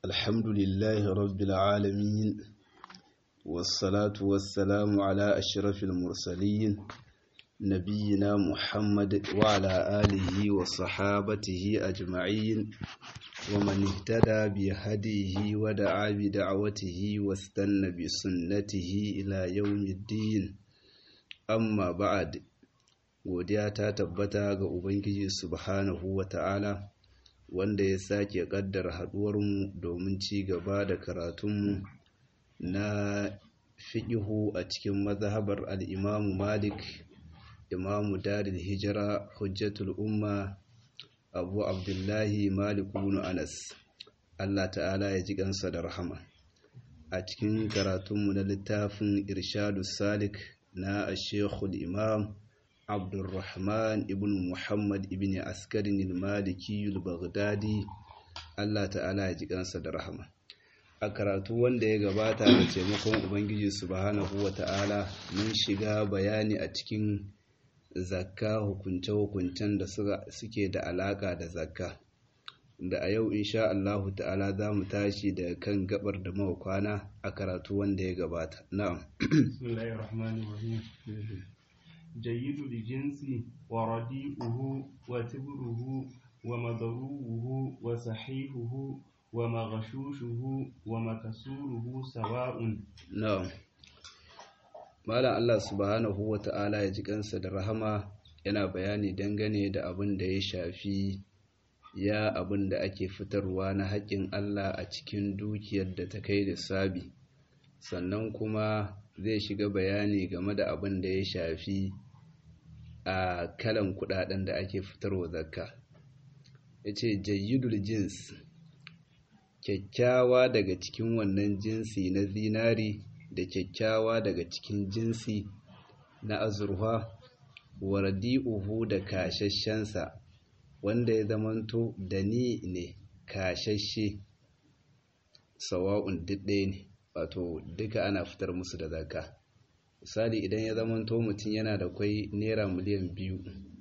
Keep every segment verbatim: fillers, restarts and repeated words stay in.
الحمد لله رب العالمين، والصلاة والسلام على أشرف المرسلين نبينا محمد وعلى آله وصحابته أجمعين، ومن اهتدى بهديه ودعا بدعوته واستنى بسنته إلى يوم الدين. أما بعد، godiya ta tabbata ga Ubangiji subhanahu wa ta'ala, wanda ya sake ƙaddara haɗuwarmu domin ci gaba da karatunmu na fiƙihu a cikin mazhabar al'imamu Malik, imamu Daril Hijira, Hujjatul Umma, Abu Abdullahi Malik ibn Anas, Allah ta'ala ya ji kansa da rahama. A cikin karatunmu na littafin Irshadus Salik na Sheikhul Imam Abdurrahman ibn Muhammad ibn Askarin al-Maliki al-Baghdadi, Allah ta'ala ya ji kansa da rahama. A karatu wanda ya gabata da taimakon Ubangiji subhanahu wa ta'ala, mun shiga bayani a cikin zakka, hukunce-hukuncen da suke da alaka da zakka, da a yau insha Allah ta'ala za mu tashi da kan gabar da mawakwana a karatu wanda ya gabata. Na'am. Bismillahirrahmanirrahim. جيد الجنس ورديئه وتبره ومضروبه وصحيحه ومغشوشه ومكسوره سواء. نعم. Malam Allah subhanahu wa ta'ala ya ji kansa da rahama, yana bayani dangane da abin da ya shafi ya abin da ake fitarwa na haƙƙin Allah a cikin dukiyar da ta kai lissabi, sannan kuma zai shiga bayani game da abin da ya shafi a kalan kudaden da ake fitarwa zakka. Yace jayyidul jins, kyakkyawa daga cikin wannan jinsi na zinari da kyakkyawa daga cikin jinsi na azurfa, wardi'uhu da kashashensa wanda ya zamanto da ni ne kashashe, sawa'un duk ɗaya ne, wato duka ana fitar musu da zakka. Misali, idan ya zamanto mutum yana da kwai naira miliyan biyu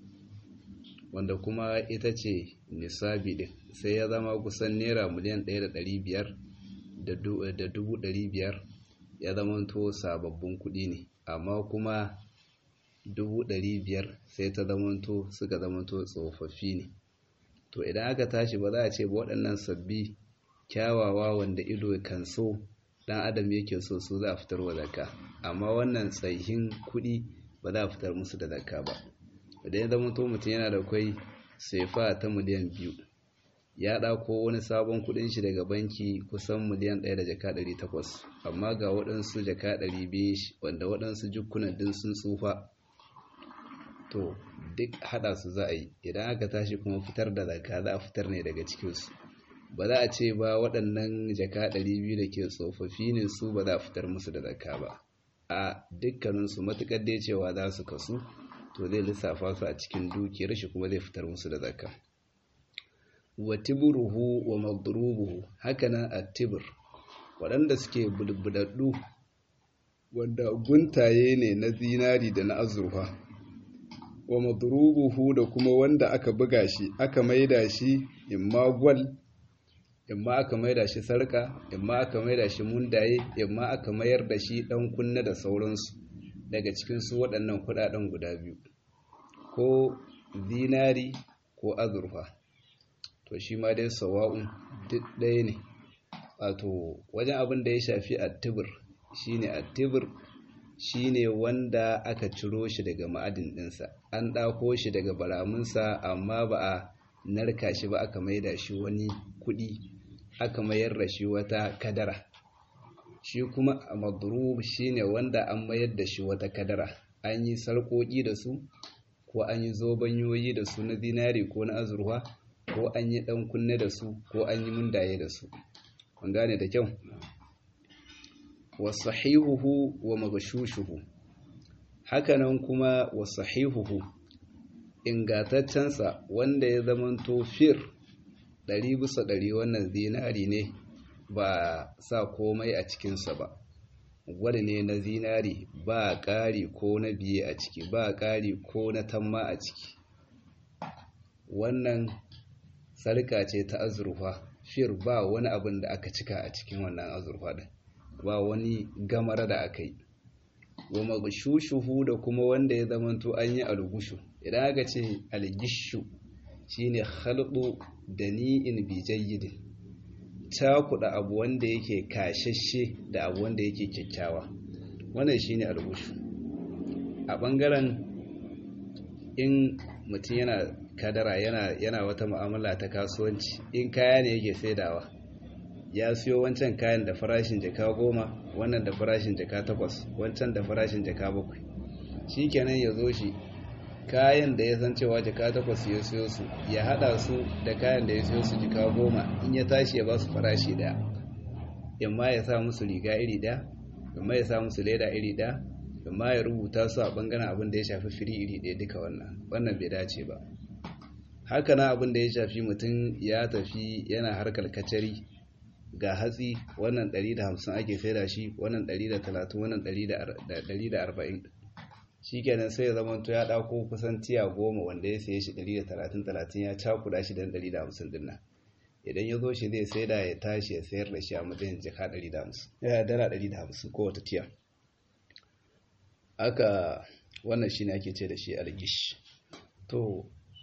wanda kuma ita ce nisabi din, sai ya zama kusan naira miliyan ɗaya da ɗari biyar da dubu ɗari biyar ya zamanto sababbin kuɗi ne, amma kuma dubu ɗari biyar sai ta zamanto suka zamanto tsofaffi ne. To idan aka tashi, ba za a ce ba waɗannan sabbi kyawawa wanda ido kan so, dan adam yake so, su za a fitar wa zakka, amma wannan tsayin kuɗi ba za a fitar musu da zakka ba. Idan ya zama to mutum yana da kwai sefa ta miliyan biyu, ya ɗauko wani sabon kuɗin shi daga banki kusan miliyan ɗaya da jaka ɗari takwas, amma ga waɗansu jaka ɗari biyu wanda waɗansu jukkunan din sun tsufa, to duk haɗa su za a yi. Idan aka tashi kuma fitar da zakka, za a fitar ne daga cikinsu. Ba za a ce ba waɗannan jaka ɗari biyu da ke tsofaffi ne, su ba za a fitar musu da zakka ba. A dukkaninsu matuƙar dai cewa za su kasu, to zai lissafa su a cikin dukiyar shi kuma zai fitar musu da zakka. Wa tibruhu wa madrubuhu, hakanan at-tibr, waɗanda suke bulbudaddu wanda guntaye ne na zinari da na azurfa, wa madrubuhu da kuma wanda aka buga shi aka maida shi imma gwal, imma aka maida shi sarka, imma aka maida shi mundaye, imma aka mayar da shi dan kunna da sauransu daga cikin su waɗannan kuɗaɗen guda biyu, ko zinari ko azurfa, to shi ma dai sawa'un duk ɗaya ne. Wato wajen abin da ya shafi attibir, shine attibir shine wanda aka ciro shi daga ma'adin ɗinsa, an ɗako shi daga baramunsa, amma ba a narka shi ba, aka maida shi wani kuɗi, aka mayar da shi wata kadara. Shi kuma a madrub shine wanda an mayar da shi wata kadara, an yi sarƙoƙi da su, ko an yi zobanyoyi da su na zinari ko na azurfa, ko an yi ɗan kunne da su, ko an yi mundaye da su. Kun gane da kyau? Wa sahihuhu wa magashushuhu, hakanan kuma wa sahihuhu, ingataccensa wanda ya zamanto fir ɗari bisa ɗari, wannan zinari ne, ba sa komai a cikinsa ba, gwada ne na zinari, ba ƙari ko na biye a ciki, ba ƙari ko na tamma a ciki. Wannan sarka ce ta azurfa fir ba wani abin da aka cika a cikin wannan azurfa din, ba wani gamara da aka yi. Wa magshushuhu da kuma wanda ya zamanto an yi algushu. Idan aka ce algishu shine khalqu dani'in bi jayyidin, cakuɗa abu wanda yake kashashe da abu wanda yake kyakkyawa, wannan shine algushu. A ɓangaren in mutum yana kadara yana yana wata mu'amala ta kasuwanci, in kaya ne yake saidawa, ya siyo wancan kayan da farashin jaka goma, wannan da farashin jaka takwas, wancan da farashin jaka bakwai, shikenan ya zo shi kayan da ya san cewa jaka takwas ya siyo su ya hada su da kayan da ya siyo su jaka goma, in ya tashi ya ba su farashi daya, yamma ya sa musu riga iri daya, yamma ya sa musu leda iri daya, yamma ya rubuta su a bangaren abin da ya shafi firi iri daya. Duka wannan wannan bai dace ba. Haka na abin da ya shafi mutum ya tafi yana harkar kacari, ga hatsi wannan ɗari da hamsin ake saida shi, wannan ɗari da talatin, wannan ɗari da arba'in, shi kenan sai ya zama to ya ɗauko kusan tiya goma wanda ya saye shi ɗari da talatin talatin ya cakuɗa shi da ɗari da hamsin din nan. Idan ya zo shi zai saida ya tashi ya sayar da shi a matsayin jaka ɗari da hamsin, ya dala ɗari da hamsin ko wata tiya. Aka wannan shi ne ake ce da shi algish. To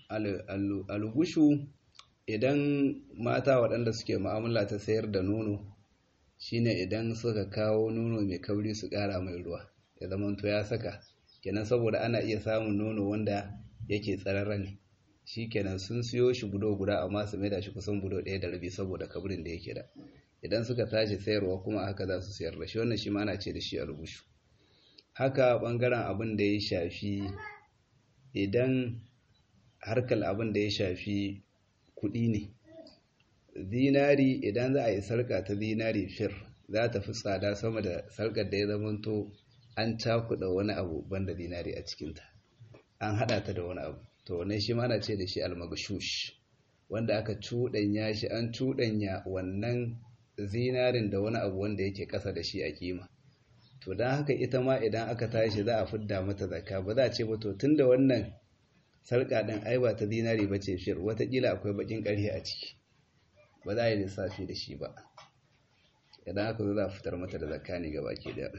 algushu idan mata waɗanda suke mu'amala ta sayar da nono, shine idan suka kawo nono mai kauri su ƙara mai ruwa ya zama to ya saka, kenan saboda ana iya samun nono wanda yake tsararra ne, shi kenan sun siyo shi budo guda amma su maida shi kusan budo ɗaya da rabi saboda kabrin da yake da. Idan suka tashi sayarwa kuma haka za su sayar da shi, wannan shi ma ana ce da shi algushu. Haka ɓangaren abin da ya shafi idan harkar abin da ya shafi kuɗi ne, zinari idan za a yi sarƙa ta zinari fir za ta fi tsada sama da sarƙar da ya zamanto an cakuɗa wani abu banda zinari a cikinta, an haɗa ta da wani abu. To wannan shi ma ana ce da shi almagshush, wanda aka cuɗanya shi, an cuɗanya wannan zinarin da wani abu wanda yake ƙasa da shi a kima. To don haka ita ma idan aka tashi za a fidda mata zakka, ba za a ce ba to tunda wannan sarƙa ɗin ai ba ta zinari ba ce fir, watakila akwai baƙin ƙarfe a ciki, ba za a yi lissafi da shi ba. Idan aka zo za a fitar mata da zakka ne gaba ke da.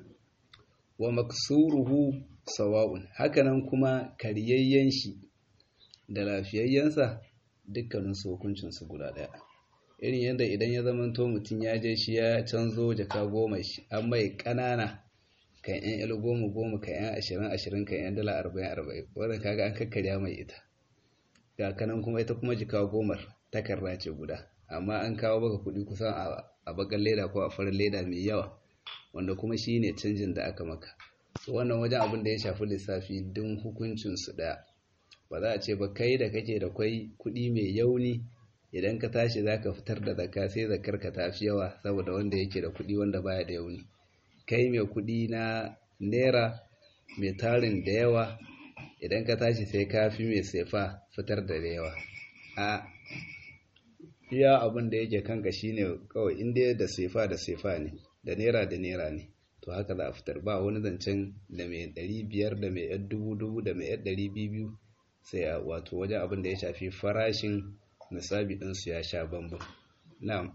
Wa maksuruhu sawa'un, hakanan kuma karyayyen shi da lafiyayyensa dukkanin su hukuncin su guda ɗaya. Irin yadda idan ya zamanto mutum ya je shi ya canzo jaka goma shi an mai ƙanana kan yan il goma goma, kan yan ashirin ashirin, kan yan dala arba'in arba'in, wadda kaga an kakkarya mai ita. Ga kanan kuma ita kuma jika gomar takarda ce guda, amma an kawo baka kuɗi kusan a bakan leda ko a farin leda mai yawa, wanda kuma shi ne canjin da aka maka. So wannan wajen abin da ya shafi lissafi din hukuncin su ɗaya. Ba za a ce ba kai da kake da kwai kuɗi mai yauni, idan ka tashi za ka fitar da zakka sai zakkar ka tafi yawa saboda wanda yake da kuɗi wanda baya da yauni. Kai mai kuɗi na naira mai tarin da yawa, idan ka tashi sai ka fi mai sefa fitar da yawa. A iya abin da yake kanka shine kawai inda da sefa da sefa ne, da naira da naira ne, to haka za a fitar. Ba wani zancen da mai ɗari biyar da mai yan dubu dubu da mai yan ɗari biyu biyu, sai a wato wajen abin da ya shafi farashin nisabi ɗinsu ya sha bambam. Na'am.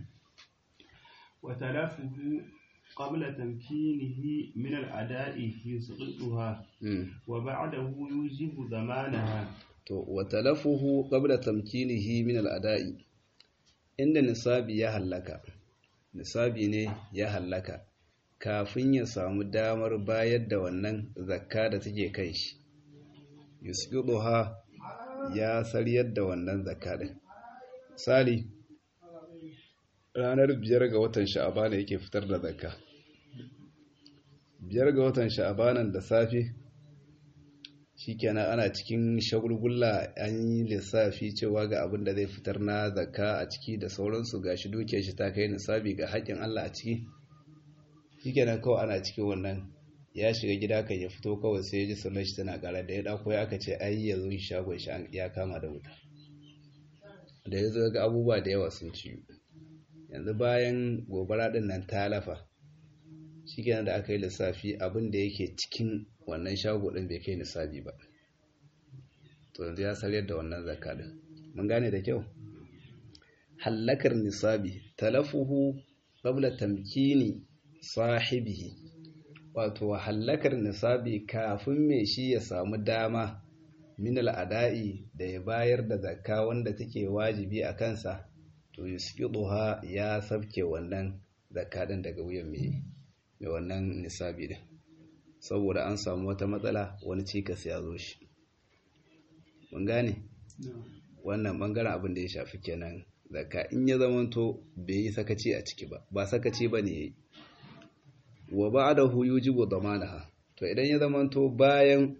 wa talafuhu qabla tamkinihi min al-ada'i yusqituha wa ba'dahu yujibu zamanaha. To wa talafuhu qabla tamkinihi min al-ada'i, inda nisabi ya hallaka, nisabi ne ya hallaka kafin ya samu damar bayar da wannan zakka da take kan shi, yusqituha ya sariyar da wannan zakka din. Misali, ranar biyar ga watan sha'abana yake fitar da zakka. Biyar ga watan sha'abanan da safe shikenan ana cikin shagulgulla, an yi lissafi cewa ga abin da zai fitar na zakka a ciki da sauransu, gashi dukiyar shi ta kai nisabi ga haƙƙin Allah a ciki. Shikenan kawai ana cikin wannan, ya shiga gida kan ya fito kawai sai ya ji sallar shi tana ƙara, da ya ɗauko ya aka ce ai ya zo shagon shi ya kama da wuta. Da ya zo ga abubuwa da yawa sun ciyu. Yanzu bayan gobara ɗin nan ta lafa, shikenan da aka yi lissafi abin da yake cikin wannan shago ɗin bai kai nisabi ba, to yanzu ya saryar da wannan zakka ɗin. Mun gane da kyau. hallakar nisabi talafuhu qabla tamkini sahibihi, wato hallakar nisabi kafin mai shi ya samu dama min al'ada'i da ya bayar da zakka wanda take wajibi a kansa, to yusqiduha ya sabke wannan zakka din daga wuyan mai mai wannan nisabi din, saboda an samu wata matsala wani cikas ya zo shi. Mun gane wannan bangaren abin da ya shafi kenan zakka in ya zamanto bai yi sakaci a ciki ba ba sakaci bane yayi. Wa ba'dahu yujibu damanaha, to idan ya zamanto bayan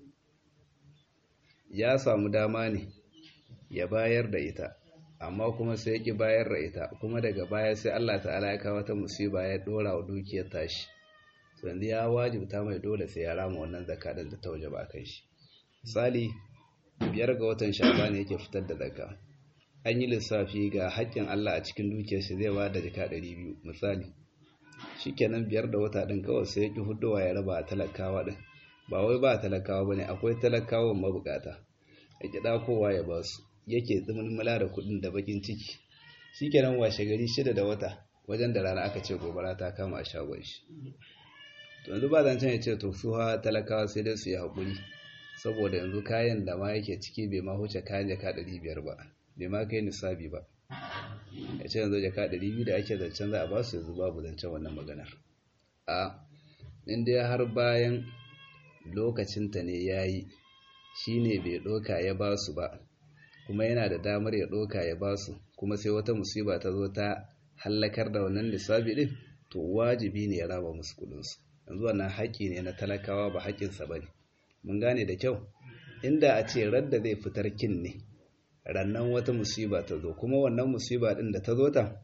ya samu dama ne ya bayar da ita amma kuma sai ya ki bayar da ita, kuma daga baya sai Allah ta'ala ya kawo ta musiba ya dora wa dukiyar tashi, to yanzu ya wajibta mai dole sai ya rama wannan zakka din da ta wajaba a kai shi. Misali biyar ga watan Sha'ban yake fitar da zakka, an yi lissafi ga haƙƙin Allah a cikin dukiyar shi zai ba da jaka ɗari biyu misali, shikenan biyar da wata din kawai sai ya ki hudowa ya raba talakawa din, ba wai ba talakawa bane, akwai talakawan mabukata ya ki dakowa ya ba su, yake tsimulmula da kuɗin da bakin ciki. Shikenan washe gari shida da wata wajen da rana aka ce gobara ta kama a shagon shi, to yanzu ba zancen ya ce to su ha talakawa sai dai su yi haƙuri saboda yanzu kayan da ma yake ciki bai ma huce kayan jaka ɗari biyar ba, bai ma kai nisabi ba, ya ce yanzu jaka ɗari biyu da ake zancen za a ba su yanzu babu zancen wannan maganar. A inda har bayan lokacinta ne ya yi shi ne bai ɗoka ya ba su ba, kuma yana da damar ya ɗoka ya ba su, kuma sai wata musiba ta zo ta hallakar da wannan lissafi ɗin, to wajibi ne ya raba musu kuɗinsu. Yanzu wannan haƙƙi ne na talakawa ba haƙƙinsa ba ne. Mun gane da kyau, inda a ce radda zai fitar kin ne rannan wata musiba ta zo, kuma wannan musiba ɗin da ta zo ta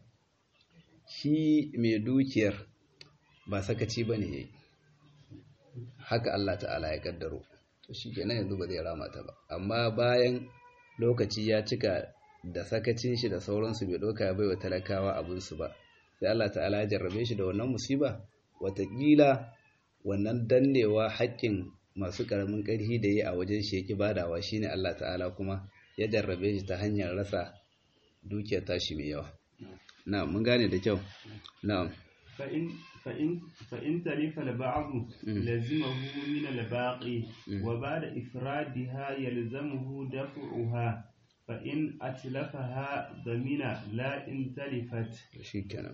shi mai dukiyar ba sakaci ba ne ya yi, haka Allah ta'ala ya kaddaro, to shi kenan yanzu ba zai rama ta ba. Amma bayan lokaci ya cika da sakacin shi da sauransu bai ɗauka ya baiwa talakawa abinsu ba, sai Allah ta'ala ya jarrabe shi da wannan musiba, watakila wannan dannewa haƙƙin masu ƙaramin ƙarfi da yi a wajen shi yake badawa shine Allah ta'ala kuma ya jarrabe shi ta hanyar rasa dukiyar tashi mai yawa. Na'am, mun gane da kyau. Na'am. فإن فإن فإن تلف البعض لزمه من الباقي وبعد إفرادها يلزمه دفعها فإن أتلفها ضمن لا إن تلفت. شكرا.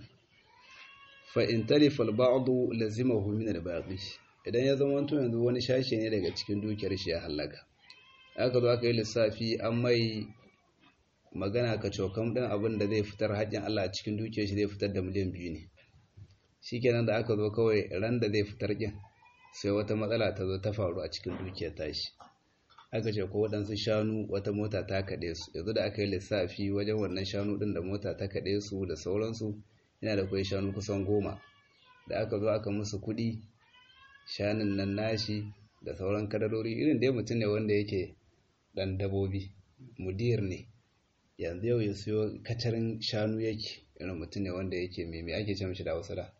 فإن تلف البعض لزمه من الباقي. Idan ya zama to yanzu wani shashi ne daga cikin dukiyar shi ya halaka, aka zo aka yi lissafi an mai magana ka cokam ɗin abin da zai fitar haƙƙin Allah a cikin dukiyar shi zai fitar da miliyan biyu ne. Shikenan da aka zo kawai ran da zai fitar kin sai wata matsala ta zo ta faru a cikin dukiyar tashi, aka ce ko waɗansu shanu wata mota ta kaɗe su, yanzu da aka yi lissafi wajen wannan shanu ɗin da mota ta kaɗe su da sauransu yana da kwai shanu kusan goma, da aka zo aka musu kuɗi shanun nan nashi da sauran kadarori, irin dai mutum ne wanda yake ɗan dabobi mudir ne, yanzu yau ya siyo kacarin shanu yake, irin mutum ne wanda yake mai ake ce mishi da wasu da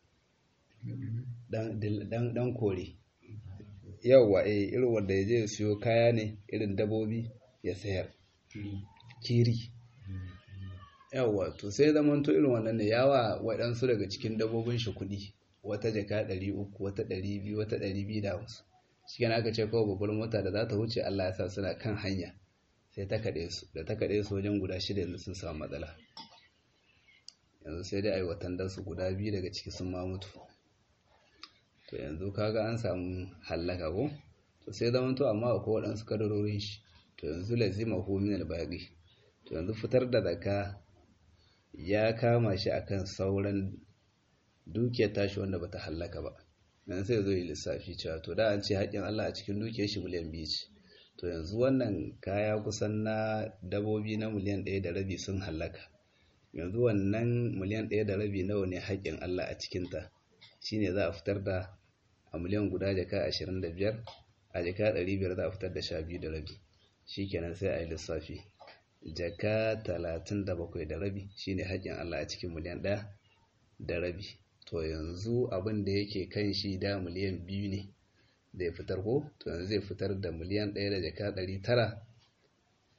dan kore yawwa, eh irin wanda ya je ya siyo kaya ne irin dabobi ya sayar kiri, yawwa to sai zaman to irin wannan ne yawa waɗansu daga cikin dabobin shi kuɗi, wata jaka ɗari uku wata ɗari biyu wata ɗari biyu da hamsin. Shi kana aka ce kawai babbar mota da za ta wuce Allah ya sa suna kan hanya sai ta kaɗe su, da ta kaɗe su wajen guda shida yanzu sun samu matsala, yanzu sai dai a yi watan su guda biyu daga ciki sun ma mutu, to yanzu kaga an samu hallaka ko, to sai zaman to amma akwai waɗansu kadarorin shi, to yanzu lazima hu min al-baqi, to yanzu fitar da zakka ya kama shi akan sauran dukiyar tashi wanda bata hallaka ba. Nan sai zo yi lissafi cewa to da an ce haƙƙin Allah a cikin dukiyar shi miliyan biyu ce, to yanzu wannan kaya kusan na dabobi na miliyan ɗaya da rabi sun hallaka, yanzu wannan miliyan ɗaya da rabi nawa ne haƙƙin Allah a cikinta, shine za a fitar da a miliyan guda jaka ashirin da biyar, a jaka ɗari biyar za a fitar da sha biyu da rabi, shikenan sai a yi lissafi jaka talatin da bakwai da rabi shine haƙƙin Allah a cikin miliyan ɗaya da rabi. To yanzu abin da yake kan shi da miliyan biyu ne zai fitar ko, to yanzu zai fitar da miliyan ɗaya da jaka ɗari tara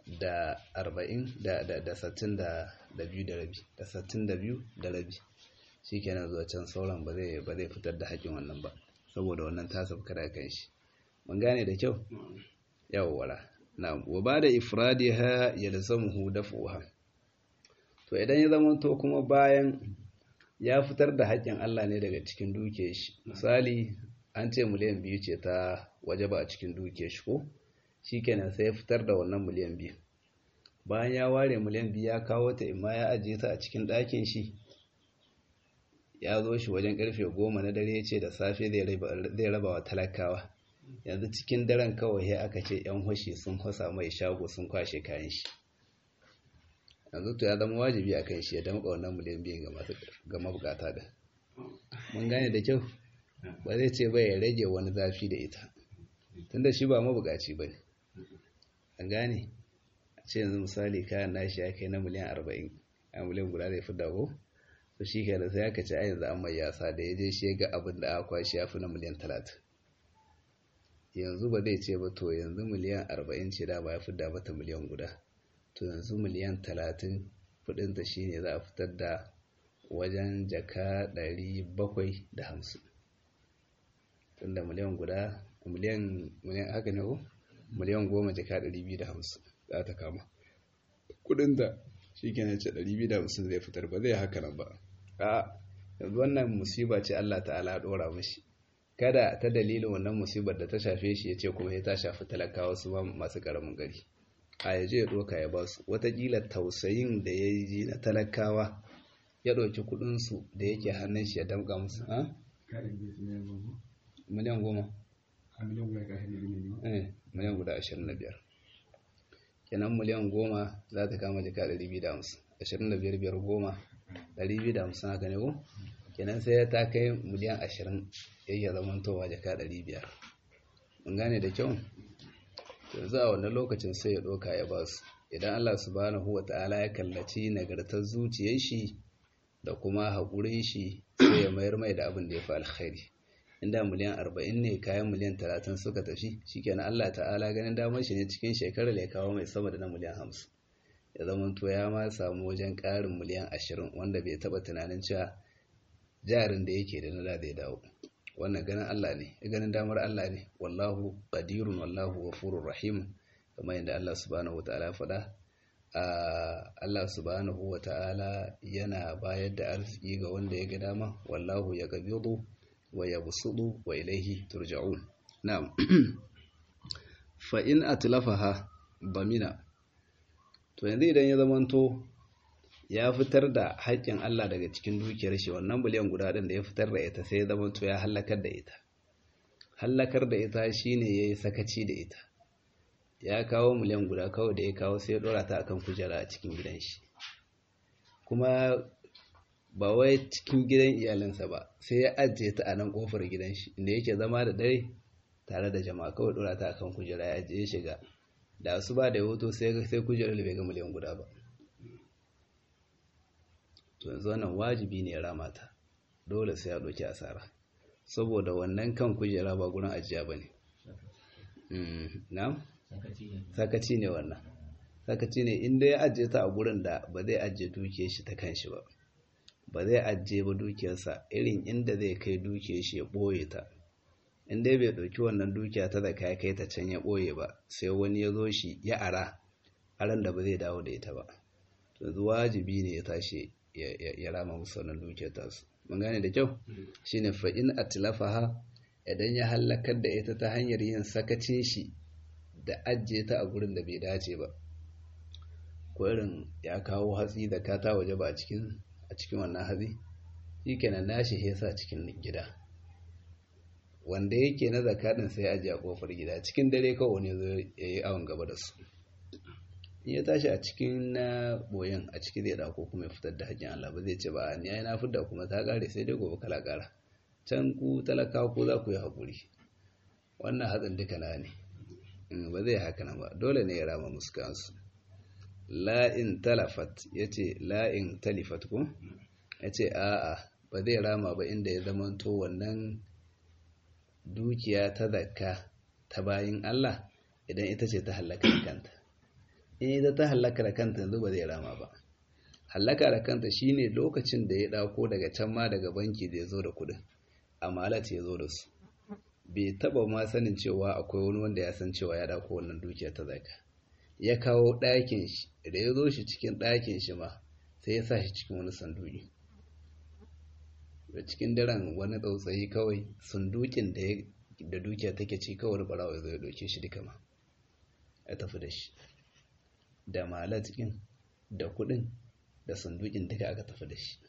da arba'in da da da sittin da biyu da rabi da sittin da biyu da rabi shikenan zuwa can sauran ba zai ba zai fitar da haƙin wannan ba saboda wannan ta sabka da kan shi mun gane da kyau yawwa na'am wa bada ifradiha yalzamuhu daf'uha to idan ya zama to kuma bayan ya fitar da haƙin Allah ne daga cikin dukiyar shi misali an ce miliyan biyu ce ta wajaba a cikin dukiyar shi ko shikenan sai ya fitar da wannan miliyan biyu bayan ya ware miliyan biyu ya kawo ta imma ya ajiye ta a cikin ɗakin shi ya zo shi wajen karfe goma na dare ya ce da safe zai raba wa talakawa yanzu cikin daren kawai ya aka ce yan hoshi sun hosa mai shago sun kwashe kayan shi yanzu to ya zama wajibi a kan shi ya damƙa wannan miliyan biyu ga mabukata da mun gane da kyau ba zai ce ba ya rage wani zafi da ita tunda shi ba mabukaci ba ne an gane a ce yanzu misali kayan nashi ya kai na miliyan arba'in a miliyan guda zai fi dago to shi ke da sai aka ce a yanzu an mai yasa da ya je shi ga abin da aka kwashi ya fi na miliyan talatin yanzu ba zai ce ba to yanzu miliyan arba'in ce da ba ya fi da mata miliyan guda to yanzu miliyan talatin kudinta shi ne za a fitar da wajen jaka ɗari bakwai da hamsin tunda miliyan guda miliyan miliyan haka ne ko miliyan goma jaka ɗari biyu da hamsin za ta kama kudinta shi ke ce ɗari biyu da hamsin zai fitar ba zai haka nan ba a yanzu wannan musiba ce Allah ta'ala ya ɗora mashi kada ta dalilin wannan musibar da ta shafe shi ya ce kuma ya ta shafi talakawa su ma masu ƙaramin gari a ya je ya ɗoka ya ba su watakila tausayin da ya yi na talakawa ya ɗauki kuɗinsu da yake hannun shi ya damƙa musu ha? miliyan goma miliyan guda ashirin da biyar kenan miliyan goma za ta kama jika ɗari biyu da hamsin ashirin da biyar biyar goma ɗari biyu da hamsin haka ne ko kenan sai ta kai miliyan ashirin yayya zamantowa jaka ɗari biyar mun gane da kyau yanzu a wannan lokacin sai ya ɗauka ya ba su idan Allah subhanahu wa ta'ala ya kallaci nagartar zuciyar shi da kuma haƙurin shi sai ya mayar mai da abin da ya fi alkhairi inda miliyan arba'in ne kayan miliyan talatin suka tafi shikenan Allah ta'ala ganin damar shi ne cikin shekarar ya kawo mai sama da na miliyan hamsin ya zama to ya ma samu wajen ƙarin miliyan ashirin wanda bai taɓa tunanin cewa jarin da yake da na da zai dawo wannan ganin Allah ne ganin damar Allah ne wallahu qadirun wallahu ghafurur rahim kamar yadda Allah subhanahu wataala faɗa Allah subhanahu wataala yana bayar da arziki ga wanda ya ga dama wallahu yaqbidu wa yabsudu wa ilayhi turja'un na'am fa in atlafaha bamina to yanzu idan ya zamanto ya fitar da haƙƙin Allah daga cikin dukiyar shi wannan biliyan guda ɗin da ya fitar da ita sai ya zama to ya halakar da ita halakar da ita shine yayi sakaci da ita ya kawo miliyan guda kawai da ya kawo sai ya dora ta akan kujera a cikin gidan shi kuma ba wai cikin gidan iyalinsa ba sai ya ajiye ta a nan kofar gidan shi inda yake zama da dare tare da jama'a kawai dora ta akan kujera ya ajiye shiga da su ba da hoto sai sai kujerar bai ga miliyan guda ba to yanzu wannan wajibi ne ya rama ta dole sai ya doki asara saboda wannan kan kujera ba gurin ajiya bane na'am sakaci ne wannan sakaci ne inda ya ajiye ta a gurin da ba zai ajiye dukiyar shi ta kanshi ba ba zai ajiye ba dukiyarsa irin inda zai kai dukiyar shi ya boye ta inda bai dauki wannan dukiya ta da kai kai ta can ya boye ba sai wani ya zo shi ya ara aran da ba zai dawo da ita ba yanzu wajibi ne ya tashi ya rama musu wannan dukiyar tasu mun gane da kyau shine fa in atlafaha idan ya halakar da ita ta hanyar yin sakacin shi da ajiye ta a gurin da bai dace ba ko irin ya kawo hatsi da kata waje ba a cikin a cikin wannan hatsi shikenan nashi hesa cikin gida wanda yake na zakadin sai ajiye a kofar gida cikin dare kawai ne zai yi awon gaba da su in ya tashi a cikin na boyen a ciki zai dauko kuma ya fitar da haƙƙin Allah ba zai ce ba ni ai na fitar kuma ta kare sai dai gobe kala kara can ku talaka ko za ku yi haƙuri wannan hatsin duka na ne ba zai haka nan ba dole ne ya rama musu kansu la'in talafat ya ce la'in talifat ko ya ce a'a ba zai rama ba inda ya zamanto wannan dukiya ta zakka ta bayin Allah idan ita ce ta halaka kanta in ita ta hallaka da kanta yanzu ba zai rama ba. Hallaka da kanta shine lokacin da ya ɗauko daga can ma daga banki da ya zo da kuɗin, amalat ya zo da su, bai taɓa ma sanin cewa akwai wani wanda ya san cewa ya ɗauko wannan dukiya ta zaka, ya kawo ɗakin shi, da ya zo shi cikin ɗakin shi ma sai ya sa shi cikin wani sanduki. Da cikin daren wani tsautsayi kawai sandukin da da dukiya take ci kawai barawa ya zo ya ɗauke shi duka ma ya tafi da shi, da malat ɗin da kuɗin da sandukin duka aka tafi da shi.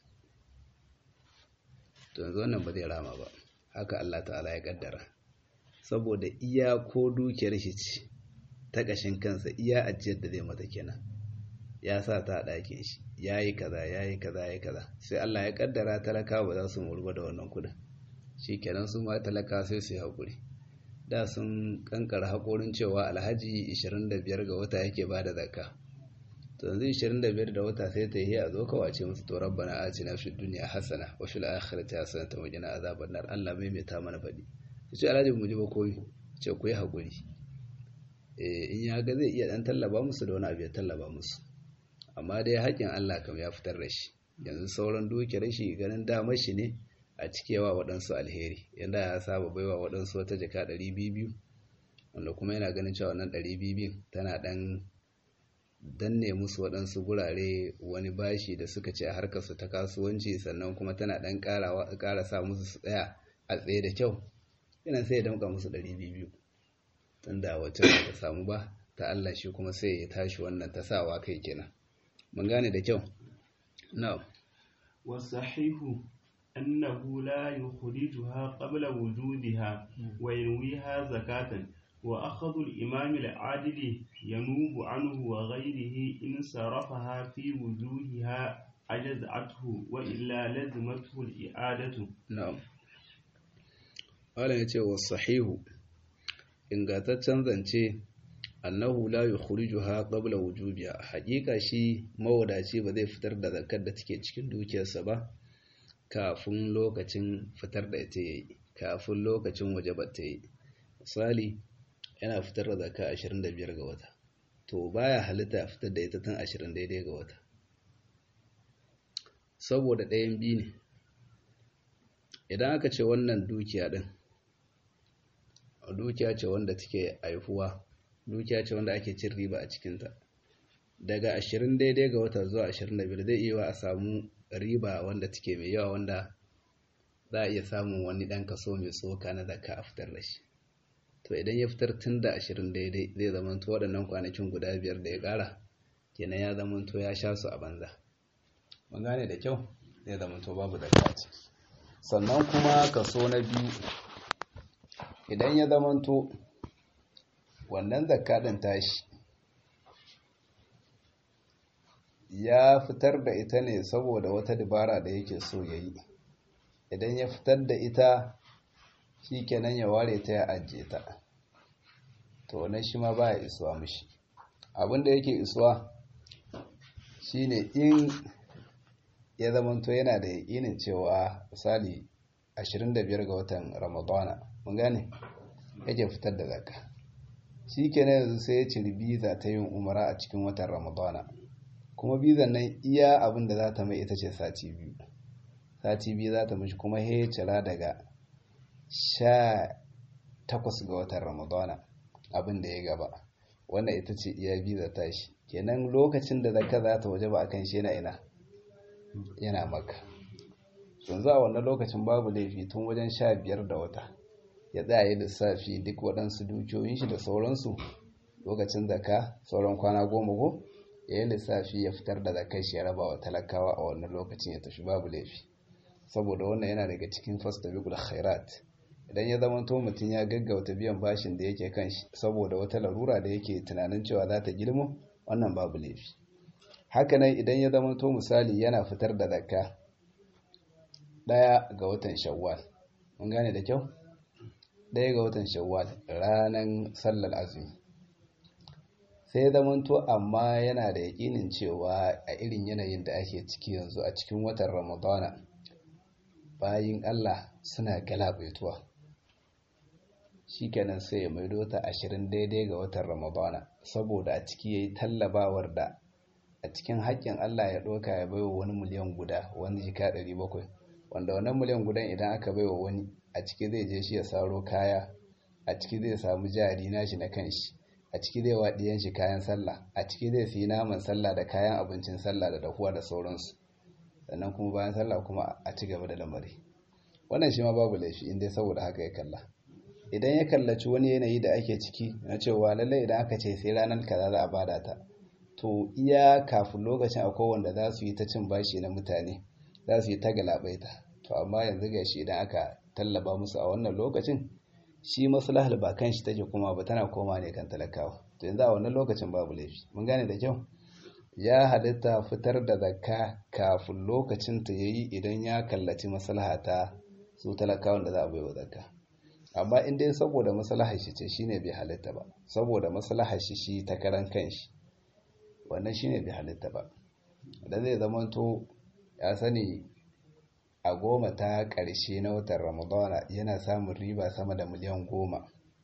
To yanzu wannan ba zai rama ba, haka Allah ta'ala ya kaddara, saboda iya ko dukiyar shi ce ta ƙashin kansa, iya ajiyar da zai mata kenan, ya sa ta ɗakin shi, ya yi kaza ya yi kaza ya yi kaza, sai Allah ya kaddara talaka ba za su murba da wannan kudin, shi kenan su ma talaka sai su yi haƙuri. Da sun kankara haƙorin cewa alhaji ishirin da biyar ga wata yake ba da zakka, to yanzu ishirin da biyar da wata sai ta yi a zo kawace musu to rabbana atina fid dunya hasana wa fil akhirati hasanatan wa qina azaban nar. Allah mai mai ta mana fadi, sai alhaji mu ji ba koyi, ce ku yi haƙuri, eh in ya ga zai iya dan tallaba musu da wani abu ya tallaba musu, amma dai haƙin Allah kam ya fitar da shi. Yanzu sauran dukiyar shi ganin damar shi ne a cikewa waɗansu alheri, yanda ya saba baiwa waɗansu wata jaka ɗari biyu wanda kuma yana ganin cewa wannan ɗari biyu tana ɗan danne musu waɗansu gurare wani bashi da suka ce a harkarsu ta kasuwanci, sannan kuma tana ɗan ƙara sa musu su tsaya a tsaye da kyau, yana sai ya damƙa musu ɗari biyu tunda wacce ba ta samu ba ta Allah, shi kuma sai ya tashi wannan ta sawa kai kenan. Mun gane da kyau. Na'am. Wasahihu annahu la yukhrijuha qabla wujudiha wa yanwiha zakatan wa akhadhu al-imam al-adili yanubu anhu wa ghayrihi in sarafaha fi wujudiha ajazathu wa illa lazimathu al-i'adatu. Na'am. Wala yace wasahihu ingataccen zance annahu la yukhrijuha qabla wujubiha, haƙiƙa shi mawadaci ba zai fitar da zakar da take cikin dukiyarsa ba kafin lokacin fitar da ita yayi, kafin lokacin wajibar ta yi. Misali yana fitar da zakka ashirin da biyar ga wata, to baya halitta fitar da ita tun ashirin daidai ga wata, saboda ɗayan biyu ne. Idan aka ce wannan dukiya din dukiya ce wanda take aihuwa, dukiya ce wanda ake cin riba a cikinta, daga ashirin daidai ga wata zuwa ashirin da biyar zai iya a samu riba wanda take mai yawa, wanda za a iya samun wani ɗan kaso mai tsoka na zakka a fitar da shi. To idan ya fitar tun da ashirin daidai zai zamanto waɗannan kwanakin guda biyar da ya ƙara kenan ya zamanto ya sha su a banza. Mun gane da kyau, zai zamanto babu zakka ce. Sannan kuma kaso na biyu, idan ya zamanto wannan zakka ɗin tashi ya fitar da ita ne saboda wata dabara da yake so ya yi, idan ya fitar da ita shi kenan ya ware ta ya ajiye ta, to wannan shi ma baya isuwa mishi. Abinda yake isuwa shine in ya zamanto yana da yakinin cewa misali ashirin da biyar ga watan Ramadana, mun gane, yake fitar da zakka, shi kenan yanzu sai ya ciri biza ta yin umara a cikin watan Ramadana, kuma bizan nan iya abin da za ta mai ita ce sati biyu sati biyu za ta mishi, kuma he cira daga sha takwas ga watan Ramadana abin da ya gaba, wannan ita ce iya biza ta shi, kenan lokacin da zakka za ta waje ba akan shi yana ina yana Makka. Yanzu a wannan lokacin babu laifi tun wajen sha biyar da wata ya tsaya lissafi duk waɗansu dukiyoyin shi da sauransu, lokacin zakka sauran kwana goma ko ya yi lissafi ya fitar da zakai shi ya raba wa talakawa a wannan lokacin ya tafi, babu laifi, saboda wannan yana daga cikin fastabiqul khairat. Idan ya zama to mutum ya gaggauta biyan bashin da yake kan shi saboda wata larura da yake tunanin cewa za ta girmo, wannan babu laifi. Haka nan idan ya zama to misali yana fitar da zakka ɗaya ga watan Shawwal, mun gane da kyau, ɗaya ga watan Shawwal ranar sallar azumi, sai ya zamanto amma yana da yakinin cewa a irin yanayin da ake ciki yanzu a cikin watan Ramadana bayin Allah suna galabaituwa, shikenan sai ya maido ta ashirin daidai ga watan ramadana saboda a ciki yayi tallabawar da a cikin haƙƙin Allah ya ɗauka ya baiwa wani miliyan guda wani jika ɗari bakwai wanda wannan miliyan gudan idan aka baiwa wani a ciki zai je shi ya saro kaya a ciki zai samu jari nashi na kanshi a ciki zai waɗiyan shi kayan sallah a ciki zai siyi naman sallah da kayan abincin sallah da dahuwa da sauransu sannan kuma bayan sallah kuma a ci gaba da lamari wannan shi ma babu laifi in dai saboda haka ya kalla idan ya kallaci wani yanayi da ake ciki na cewa lallai idan aka ce sai ranar kaza za a bada ta to iya kafin lokacin akwai wanda za su yi ta cin bashi na mutane za su yi ta galabaita to amma yanzu ga shi idan aka tallaba musu a wannan lokacin shi maslahar ba kan shi take kuma ba tana koma ne kan talakawa to yanzu a wannan lokacin babu laifi mun gane da kyau ya halitta fitar da zakka kafin lokacin ta yayi idan ya kallaci maslaha ta su talakawan da za a baiwa zakka amma in dai saboda maslahar shi ce shine bai halitta ba saboda maslahar shi shi ta karan kanshi wannan shine bai halitta ba idan zai zamanto ya sani a goma ta ƙarshe na watan ramadana yana samun riba sama da miliyan goma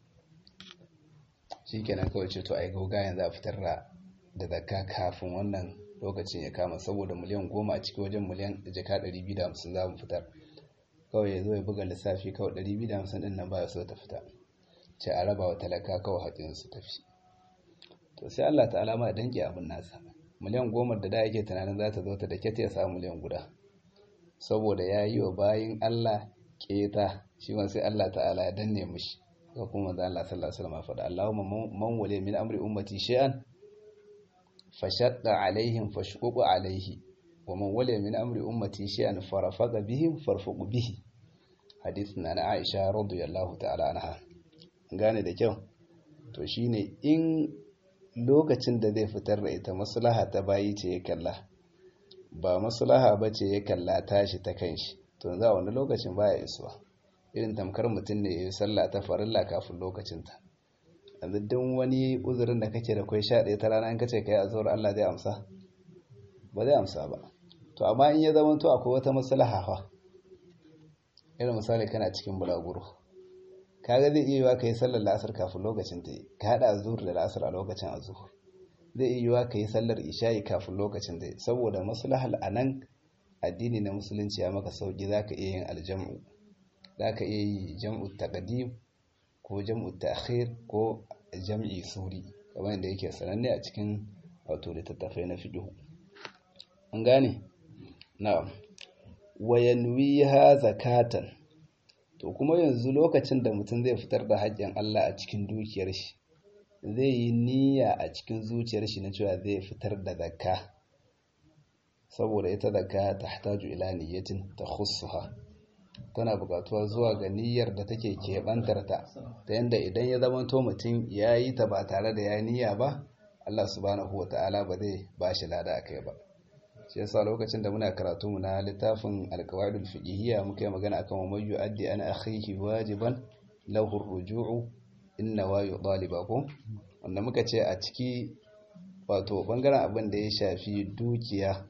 shikenan kawai ce to ai gauga yanzu a fitar da zakka kafin wannan lokacin ya kama saboda miliyan goma a ciki wajen miliyan jaka ɗari biyu da hamsin za mu fitar kawai ya zo ya buga lissafi kawai ɗari biyu da hamsin ɗin nan ba ya so ta fita ce a raba wa talaka kawai haƙin su tafi to sai Allah ta'ala ma danke abin nasa miliyan goma da da yake tunanin za ta zo ta da kyata ya samu miliyan guda saboda ya yi wa bayin Allah keta shi ma sai Allah ta'ala ya danne mishi ga kuma da Allah sallallahu alaihi wasallam faɗa Allahumma man wali min amri ummati shay'an fashadda alaihim fashququ alaihi wa man wali min amri ummati shay'an farafaqa bihim farfuqu bihi hadith na Aisha radiyallahu ta'ala anha gane da kyau to shine in lokacin da zai fitar da ita maslaha ta bayi ce ya kalla ba maslaha ba ce ya kalla tashi ta kanshi to za wani lokacin baya isuwa irin tamkar mutum ne ya yi sallah ta farilla kafin lokacinta yanzu don wani uzurin da kake da kwai sha ɗaya ta rana in kace kai azhar Allah zai amsa ba zai amsa ba to amma in ya zama to akwai wata maslaha fa irin misali kana cikin bulaguro kaga zai iya yiwa kai sallar la'asar kafin lokacin ta ka hada azhur da la'asar a lokacin azhur zai iya yiwa kai sallar isha'i kafin lokacin ta saboda maslahal anan addini na musulunci ya maka sauki zaka iya yin aljam'u zaka iya yi jam'u taqdim ko jam'u ta'khir ko jam'i suri kamar yadda yake sananne a cikin wato littattafai na fiqh an gane na'am wa yanwiha zakatan to kuma yanzu lokacin da mutum zai fitar da haƙƙin Allah a cikin dukiyar shi zai yi niyya a cikin zuciyar shi na cewa zai fitar da zakka saboda ita zakka tahtaju ila niyyatin takhussuha tana buƙatuwa zuwa ga niyyar da take keɓantar ta ta yanda idan ya zama to mutum ya yi ta ba tare da ya niyya ba Allah subhanahu wata'ala ba zai ba shi lada akai ba shi yasa lokacin da muna karatu mu na littafin al-qawaidul fiqhiyya muka yi magana akan wa may yu'addi an akhihi wajiban lahu ar-ruju'u inna wa yudalibakum wanda muka ce a ciki wato bangaren abin da ya shafi dukiya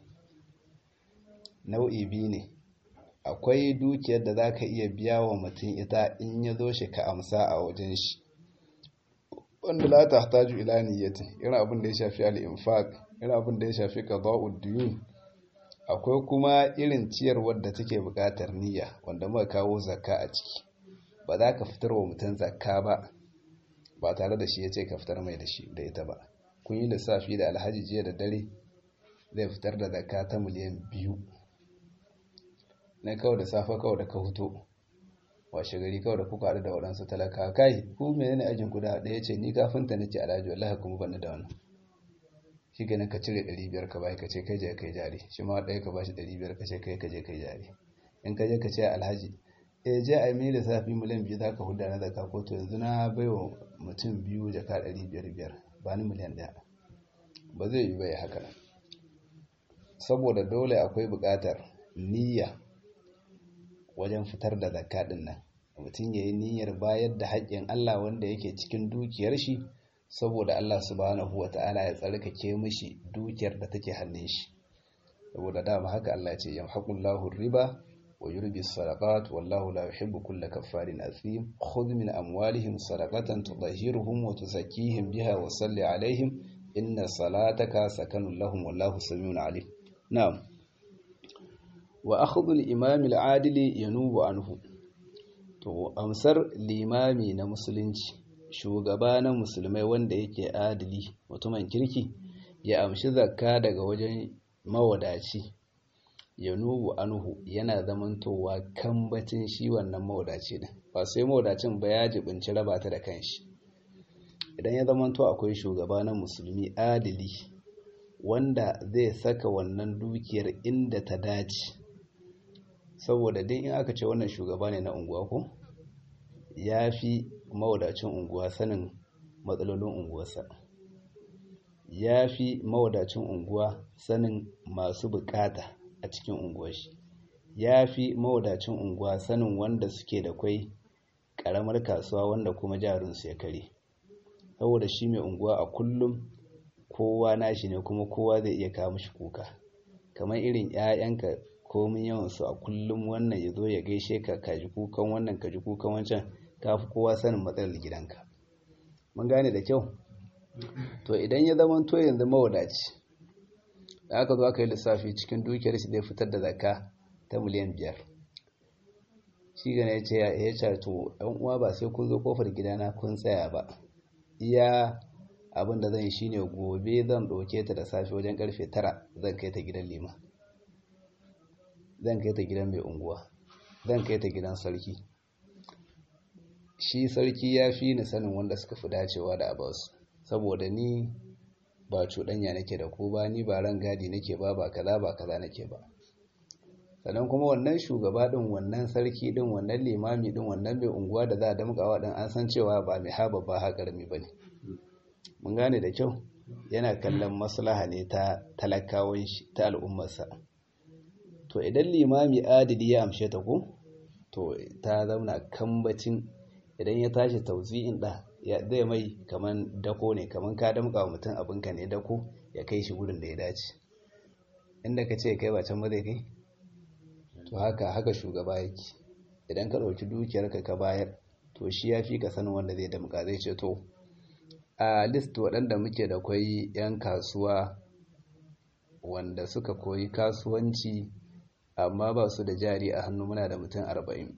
nau'i biyu ne akwai dukiyar da zaka iya biya wa mutum ita in ya zo shi ka amsa a wajen shi wanda la tahtaju ila niyyatin irin abin da ya shafi al-infaq irin abin da ya shafi qada'ud duyun akwai kuma irin ciyarwar da take buƙatar niyya wanda muka kawo zakka a ciki ba za ka fitar wa mutum zakka ba ba tare da shi ya ce ka fitar mai da shi da ita ba kun yi lissafi da alhaji jiya da dare zai fitar da zakka ta miliyan biyu na kawai da safe kawai da ka huto washe gari kawai da kuka haɗu da waɗansu talaka kai ku menene ajin kuda ɗaya ce ni kafinta nake alhaji wallahi kuma bani da wannan shi ganin ka cire ɗari biyar ka bai ka ce kai je kai jari shi ma ɗaya ka bashi ɗari biyar ka ce kai ka je kai jari in ka je ka ce alhaji eh je a yi lissafi miliyan biyu za ka huda na zaka ko to yanzu na baiwa mutum biyu jaka ɗari biyar biyar ba ni miliyan ɗaya ba zai yi bai haka saboda dole akwai buƙatar niyya wajen fitar da zakka ɗin nan mutum ya yi niyyar bayar da haƙƙin Allah wanda yake cikin dukiyar shi saboda Allah subhanahu wa ta'ala ya tsarkake mishi dukiyar da take hannun shi saboda dama haka Allah ce yamhaqullahu riba wa yurbi sadaqat wallahu la yuhibbu kulla kaffarin athim khudh min amwalihim sadaqatan tudahhiruhum wa tuzakkihim biha wa salli alaihim inna salataka sakanun lahum wallahu samiun alim. Na'am. Wa akhdhu al-imam al-adili yanubu anhu. To amsar limami na musulunci, shugaba na musulmai wanda yake adili, mutumin kirki, ya amshi zakka daga wajen mawadaci, yanubu anhu yana zamantowa kambacin shi wannan mawadaci din. Ba sai mawadacin ba ya jibinci raba ta da kanshi. Idan ya zamanto akwai shugaba na musulmi adili wanda zai saka wannan dukiyar inda ta dace, saboda dai in aka ce wannan shugaba ne na unguwa ko ya fi mawadacin unguwa sanin matsalolin unguwarsa, ya fi mawadacin unguwa sanin masu bukata a cikin unguwar shi, ya fi mawadacin unguwa sanin wanda suke da kwai karamar kasuwa wanda kuma jarinsu ya kare, saboda shi mai unguwa a kullum kowa nashi ne kuma kowa zai iya kawo mishi kuka. Kamar irin 'ya'yanka komin yawansu a kullum wannan ya zo ya gaishe ka kaji kukan wannan kaji kukan wancan, ka fi kowa sanin matsalar gidanka. Mun gane da kyau? To idan ya zama to yanzu mawadaci da aka zo aka yi lissafi cikin dukiyar shi zai fitar da zakka ta miliyan biyar, shi gane ya ce ya ce to ɗan uwa ba sai kun zo kofar gidana kun tsaya ba, iya abin da zan yi shine gobe zan ɗauke ta da safe wajen karfe tara zan kai ta gidan liman, zan kai ta gidan mai unguwa, zan kai ta gidan sarki. Shi sarki ya fi ni sanin wanda suka fi dacewa da abasu, saboda ni ba cuɗanya nake da ku ba, ni ba ran gadi nake ba, ba kaza ba kaza nake ba. Sannan kuma wannan shugaba din, wannan sarki din, wannan limami din, wannan mai unguwa da za a damƙawa din, an san cewa ba mai haba ba ha ƙarami bane. Mun gane da kyau, yana kallon maslaha ne ta talakawan shi, ta al'ummarsa. To idan limami adili ya amshe ta ko to ta zauna kambacin, idan ya tashi tauzi'in da zai mai kaman dako ne, kaman ka damƙa wa mutum abinka ne dako ya kai shi gurin da ya dace. Inda ka ce kai ba can ba zai kai, to haka haka shugaba yake. Idan ka ɗauki dukiyarka ka bayar, to shi ya fi ka sanin wanda zai damƙa. Zai ce to a list waɗanda muke da kwai 'yan kasuwa wanda suka koyi kasuwanci amma ba su da jari a hannu, muna da mutum arba'in.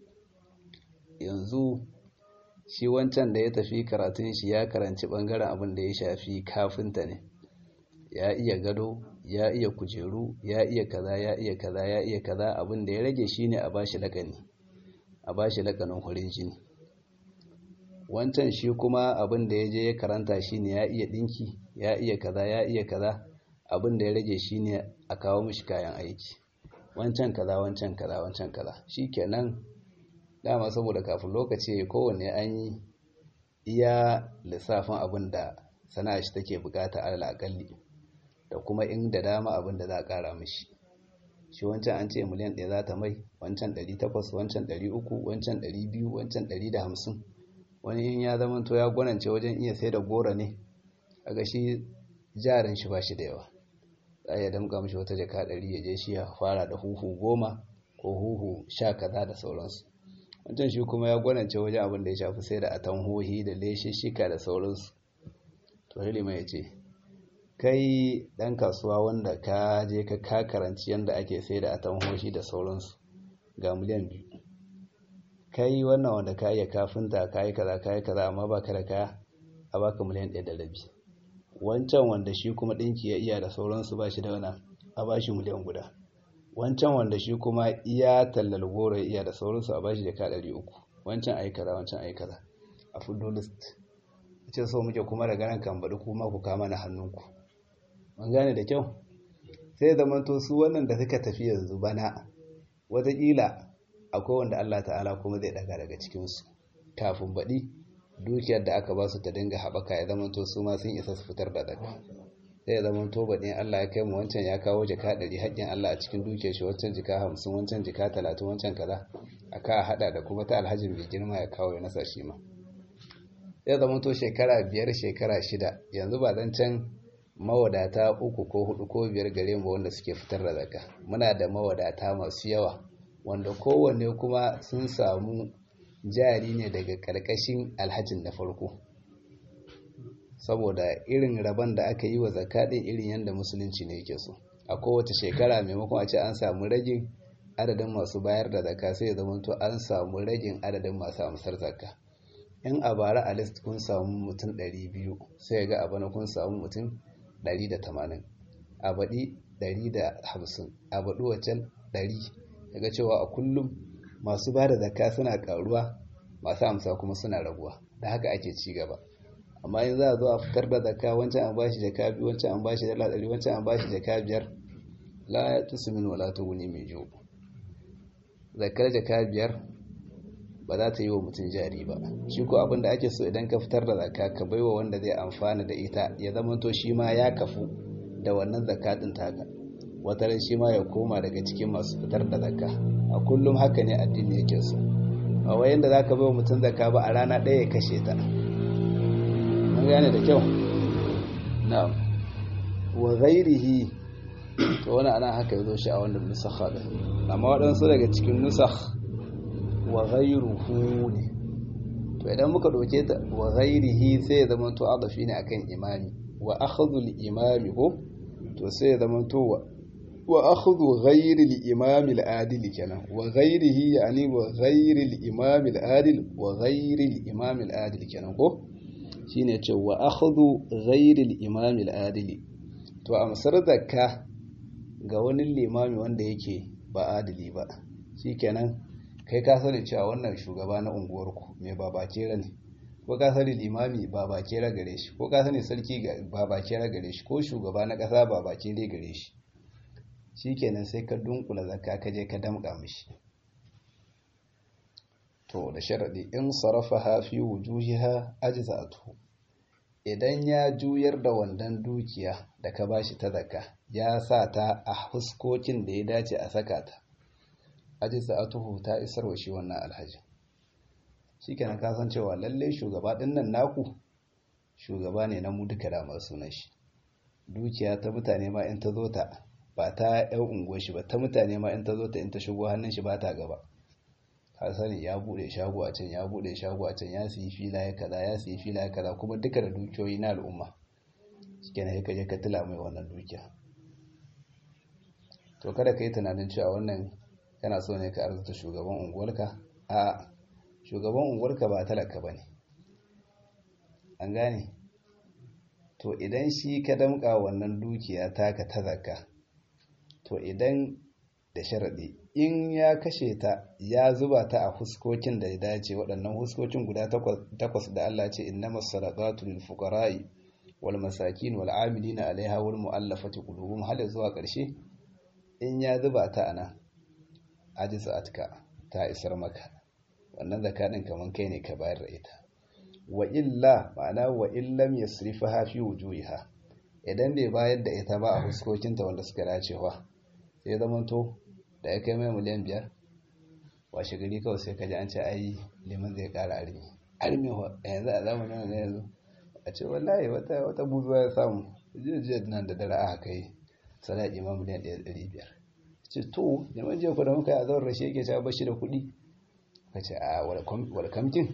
Yanzu shi wancan da ya tafi karatun shi ya karanci ɓangaren abin da ya shafi kafinta ne, ya iya gado, ya iya kujeru, ya iya kaza, ya iya kaza, ya iya kaza. Abin da ya rage shi ne a bashi lakani, a bashi lakanin hurin jini. Wancan shi kuma abin da ya je ya karanta shi ne ya iya ɗinki, ya iya kaza, ya iya kaza. Abin da ya rage shi ne a kawo mishi kayan aiki. Wancan kaza, wancan kaza, wancan kaza. Shi kenan dama, saboda kafin lokaci kowanne an yi iya lissafin abin da sana'a shi take bukata alal akalli, da kuma inda dama abin da za a kara mishi. Shi wancan an ce miliyan ɗaya za ta mai, wancan ɗari takwas, wancan ɗari uku, wancan ɗari biyu, wancan ɗari da hamsin. Wani in ya zama to ya gwanance wajen iya sai da gora ne, kaga shi jarin shi ba shi da yawa, za ya damga mishi wata jaka ɗari ya je shi ya fara da huhu goma ko huhu sha kaza da sauransu. Wancan shi kuma ya gwanance wajen abin da ya shafi sai da atanhohi da leshishika da sauransu. To hilima ya ce kai ɗan kasuwa wanda ka je ka ka karanci yadda ake sai da atanhohi da sauransu, ga miliyan biyu. Kai wannan wanda ka iya kafinta, ka yi kaza ka yi kaza, amma ba ka da kaya, a baka miliyan ɗaya da rabi. Wancan wanda shi kuma ɗinki ya iya da sauransu ba shi da wani, a ba shi miliyan guda. Wancan wanda shi kuma iya tallal goro ya iya da sauransu, a ba shi jaka ɗari uku. Wancan ayi kaza, wancan ayi kaza. A full list. Ce so muke kuma daga nan kan baɗi kuma ku kama na hannunku. Mun gane da kyau? Sai zamanto su wannan da suka tafi yanzu bana, wataƙila akwai wanda Allah ta'ala kuma zai daga daga cikinsu. Kafin baɗi dukiyar da aka ba su ta dinga haɓaka, ya zamanto su ma sun isa su fitar da daga. Sai ya zamanto baɗin Allah ya kai mu wancan ya kawo jika ɗari, haƙƙin Allah a cikin dukiyar shi, wancan jika hamsin, wancan jika talatin, wancan kaza. Aka haɗa da kuma ta alhajin mai girma ya kawo ya nasa shi ma. Ya zamanto shekara biyar, shekara shida, yanzu ba zan can mawadata uku ko hudu ko biyar gare mu wanda suke fitar da zakka. Muna da mawadata masu yawa wanda kowanne kuma sun samu jari ne daga ƙarƙashin alhajin na farko, saboda irin rabon da aka yi wa zakka ɗin irin yadda musulunci ne yake so. A kowace shekara maimakon a ce an samu ragin adadin masu bayar da zakka, sai ya zama to an samu ragin adadin masu amsar zakka. In a bara a list kun samu mutum ɗari biyu, sai ga a bana kun samu mutum ɗari da tamanin, a baɗi ɗari da hamsin, a baɗi wacan ɗari. Daga cewa a kullum masu ba da zakka suna ƙaruwa, masu amsa kuma suna raguwa, da haka ake ci gaba. Amma in za a zo a fitar da zakka, wancan an bashi jaka biyu, wancan an bashi dala ɗari, wancan an bashi jaka biyar, la tusmin wala tughni min ju'. Zakkar jaka biyar ba za ta yi wa mutum jari ba. Shi ko abin da ake so idan ka fitar da zakka ka baiwa wanda zai amfana da ita, ya zama to shi ma ya kafu da wannan zakka din taka, wataran shi ma ya koma daga cikin masu fitar da zakka. A kullum haka ne addini yake so, ba wai yanda zaka baiwa mutum zakka ba a rana ɗaya ya kashe ta. Mun gane da kyau. Na'am. Wa ghairihi, to wannan ana haka yazo shi a wannan nusakha da, amma waɗansu daga cikin nusakh wa ghairuhu ne. To idan muka doke ta wa ghairihi sai ya zama to adafi ne akan imami, wa akhdhu al-imami ko to sai ya zama to wa akhdhu ghairi al-imami al-adil kenan. Wa ghairihi yani wa ghairi al-imami al-adil, wa ghairi al-imami al-adil kenan ko shine ce wa akhdhu ghairi al-imami al-adil. To amsar zakka ga wani limami wanda yake ba adili ba, shikenan kai ka sani cewa wannan shugaba na unguwarku mai babakera ne, ko ka sani limami babakera gare shi, ko ka sani sarki babakera gare shi, ko shugaba na ƙasa babakere gare shi, shikenan sai ka dunkula zakka ka je ka damƙa mishi. To da sharadi in sarafaha fi wujuhiha ajza'atu, idan ya juyar da wannan dukiya da ka bashi ta zakka ya sa ta a huskokin da ya dace a saka ta, ajza'atuhu ta isar wa shi wannan alhaji. Shikenan ka san cewa lalle shugaba din nan naku shugaba ne na mu duka da masu sunan shi. Dukiya ta mutane ma in ta zo ta ba ta ɗan unguwar shi ba, ta mutane ma in ta zo ta in ta shigo hannun shi ba ta gaba. Ka sani ya bude shago a can, ya bude shago a can, ya siyi filaye kaza, ya siyi filaye kaza, kuma duka da dukiyoyi na al'umma. Shikenan sai ka je ka tila mai wannan dukiya. To kada ka yi tunanin cewa wannan kana so ne ka arzuta shugaban unguwarka. A shugaban unguwarka ba talaka bane, an gane. To idan shi ka damƙa wannan dukiya taka ta zakka, to idan da sharaɗi in ya kashe ta ya zuba ta a huskokin da ya dace, waɗannan huskokin guda takwas da Allah ce innamas sadaqatu lil fuqara'i wal masakin wal 'amilina 'alaiha wal mu'allafati qulubuhum, har zuwa ƙarshe. In ya zuba ta ana ajza'atka, ta isar maka, wannan zakatin kaman kai ne ka bayar da ita. Wa illa ma'ana wa illam yasrifaha fi wujuhiha, idan bai bayar da ita ba a huskokinta wanda suka dace fa, sai zaman to da ya kai mai miliyan biyar, washe gari kawai sai ka ji an ce ai liman zai kara armi armi yanzu a zamanin na yanzu a ce wallahi wata wata buzuwa ya samu jiya nan da dare aka kai sadaki ma miliyan ɗaya da ɗari biyar. Ce to liman jiya kuɗa muka yi a zaun rashe yake cewa bashi da kuɗi. Ka ce a walkamtin,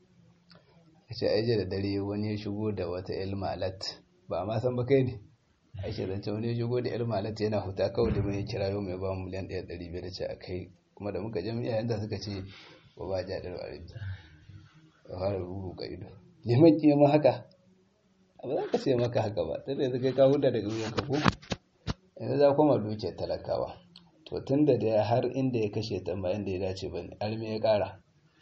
ka ce ai jiya da dare wani ya shigo da wata ilmalat, ba a ma san ba kai ne ake zance wani ya shigo da ilmalat yana huta kawai da mai kira yau mai ba mu miliyan ɗaya da ɗari biyar da ce a kai, kuma da muka jami'a yadda suka ce ba ba ja ɗari ɗari a fara ruru ka ido liman ki ma haka ba za ka ce maka haka ba, ta da yanzu kai ka huda daga wuyan ka ko yanzu za kuma dukiyar talakawa. To tun da dai har inda ya kashe ta ba inda ya dace ba ne, almi ya ƙara,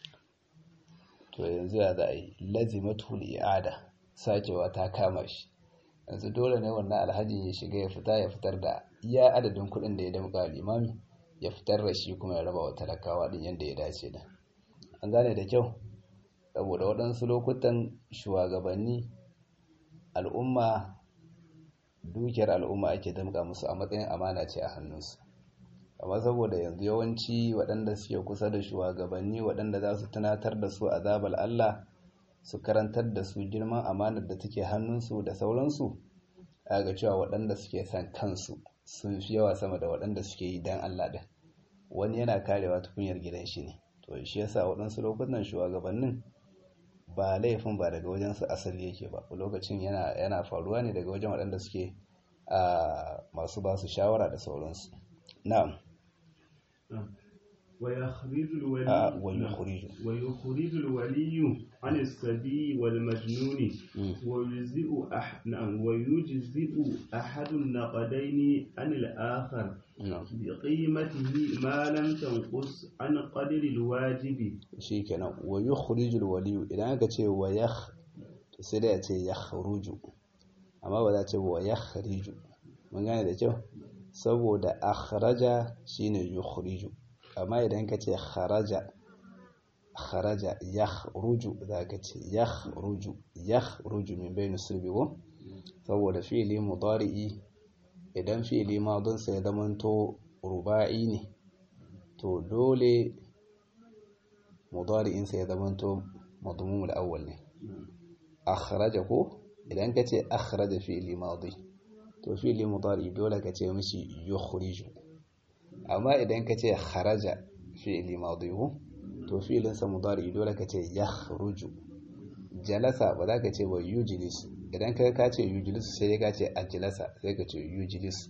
to yanzu ya za a yi lazimatul i'ada, sakewa ta kama shi. Yanzu dole ne wannan alhajin ya shiga ya fita ya fitar da iya adadin kuɗin da ya damƙa limami, ya fitar da shi kuma ya raba wa talakawa din yadda ya dace da. An gane da kyau, saboda waɗansu lokutan shugabanni al'umma, dukiyar al'umma ake damƙa musu a matsayin amana ce a hannunsu, amma saboda yanzu yawanci waɗanda suke kusa da shugabanni, waɗanda za su tunatar da su azabar Allah, su karantar da su girman amanar da take hannunsu da sauransu, a ga cewa waɗanda suke san kansu sun fi yawa sama da waɗanda suke yi don Allah ɗin. wani yana karewa tukunyar gidan shi ne. To shi yasa waɗansu lokutan shugabannin ba laifin ba daga wajen su asali yake ba, lokacin yana yana faruwa ne daga wajen waɗanda suke a masu ba su shawara da sauransu. Na'am. ويخرج الولي آه ويخرج ويخرج الولي عن الصبي والمجنون ويجزئ أح... نعم ويجزئ أحد النقدين عن الآخر نعم بقيمته ما لم تنقص عن قدر الواجب. شيء كنا ويخرج الولي إذا أنك تقول ويخ تسير يخرج أما ولا تقول ويخرج من قال ده saboda akhraja shine yukhriju, amma idan ka ce kharaja kharaja yakhruju zaka ce yakhruju yakhruju min bayni sulbi ko saboda fi'li mudari'i idan fi'li madin sa ya zamanto ruba'i ne to dole mudari'in sa ya zamanto madmumul awwal ne. Akhraja ko idan ka ce akhraja fi'li madi to fi'li mudari dole ka ce mishi yukhriju, amma idan ka ce kharaja fi'li madi to fi'lin sa mudari dole ka ce yakhruju. Jalasa ba za ka ce ba yujlis, idan ka ka ce yujlis sai ka ce ajlasa sai ka ce yujlis.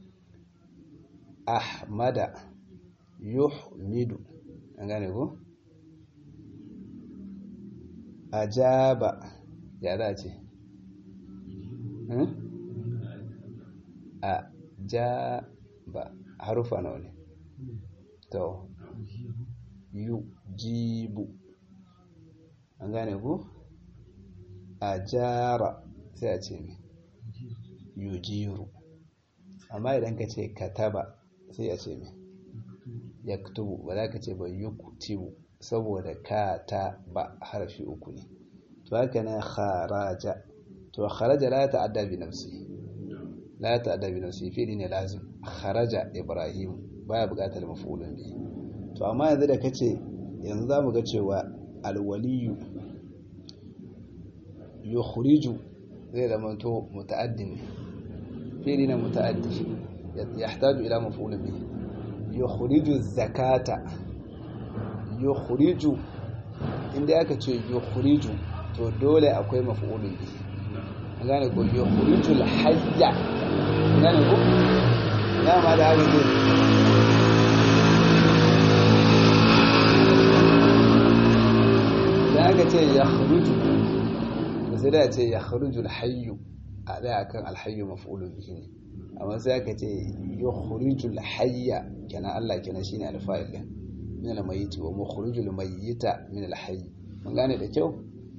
Ahmada yuhmidu, an gane ko? Ajaba ya za ce a ja ba harufa nawa ne? To yu jibu, an gane ku? A jara sai a ce mi yu jiru, amma idan ka ce kataba sai a ce mi yaktubu, ba za ka ce ba yuktibu saboda ka ta ba harfi uku ne. To haka ne kharaja, to kharaja la ta'adda bi nafsi la ta'adda bi nafsi fi'li ne lazim. Kharaja Ibrahim baya buƙatar maf'ulun bihi. To amma yanzu da kace yanzu zamu ga cewa alwaliyu yukhriju zai zama to muta'addi ne, fi'li ne muta'addi yahtaju ila maf'ulun bihi. Yukhriju zakata, yukhriju inda aka ce yukhriju to dole akwai maf'ulun bihi, an gane ko? Yukhrijul hayya, gane ko? Dama da haka zai da aka ce yakhruju da sai da ce yakhrujul hayyu a da akan alhayyu maf'ulun bihi ne, amma sai aka ce yukhrijul hayya kenan Allah kenan shine alfa'il din min al-mayyit wa mukhrijul mayyita min al-hayy, mun gane da kyau?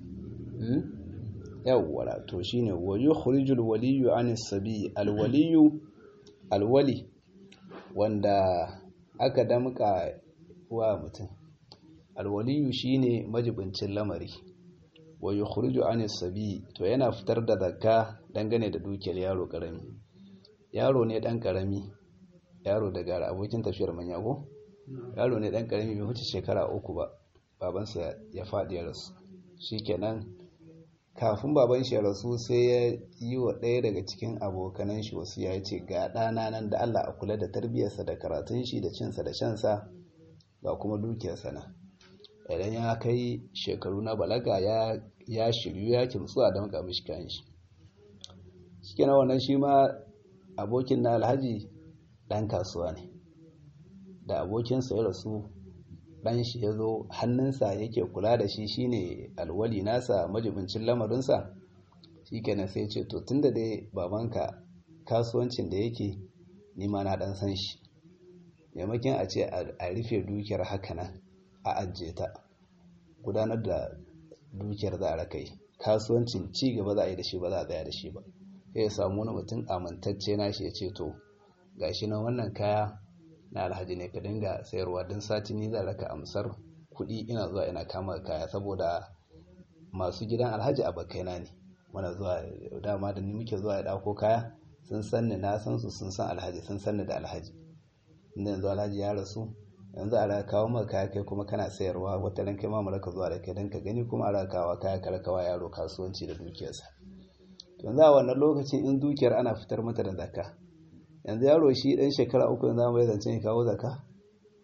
yawwa to shine wa yukhrijul waliyyu anis sabi. Alwaliyu alwali wanda aka damka wa mutum, alwaliyu shine majibincin lamari. Wa yukhriju anis sabi to yana fitar da zakka dangane da dukiyar yaro karami. Yaro ne dan karami, yaro daga abokin tafiyar manya ko yaro ne dan karami bai wuce shekara uku ba, babansa ya faɗi ya rasu. Shikenan kafin baban shi ya rasu sai ya yi wa ɗaya daga cikin abokanan shi wasu ya ce ga ɗana nan da Allah a kula da tarbiyyarsa da karatun shi da cinsa da shansa ga kuma dukiyarsa na, idan ya kai shekaru na balaga ya ya shiryu ya kimtsu a damƙa mishi kayan shi. Shikenan wannan shi ma abokin na alhaji ɗan kasuwa ne, da abokinsa ya rasu ɗan shi ya zo hannunsa yake kula da shi, shine alwali nasa majibincin lamarinsa. Shikenan sai ce to tunda dai babanka kasuwancin da yake nima na ɗan san shi, maimakon a ce a rufe dukiyar haka nan a ajiye ta, gudanar da dukiyar za a rakai kasuwancin ci gaba za a yi da shi ba za a tsaya da shi ba. Sai ya samu wani mutum amintacce na shi ya ce to gashi nan wannan kaya na alhaji ne ka dinga sayarwa don sati ni zan raka amsar kuɗi ina zuwa ina kama kaya, saboda masu gidan alhaji abokaina ne, muna zuwa dama da ni muke zuwa ya dauko kaya, sun san ni na san su, sun san alhaji sun san ni da alhaji. Inda yanzu alhaji ya rasu yanzu a raka kawo maka kaya kai kuma kana sayarwa, wata ran kai ma mu raka zuwa da kai dan ka gani kuma a raka kawo kaya ka rakawa yaro kasuwanci da dukiyarsa. To yanzu a wannan lokacin in dukiyar ana fitar mata da zakka, yanzu yaro shi dan shekara uku yanzu mai zance ya kawo zakka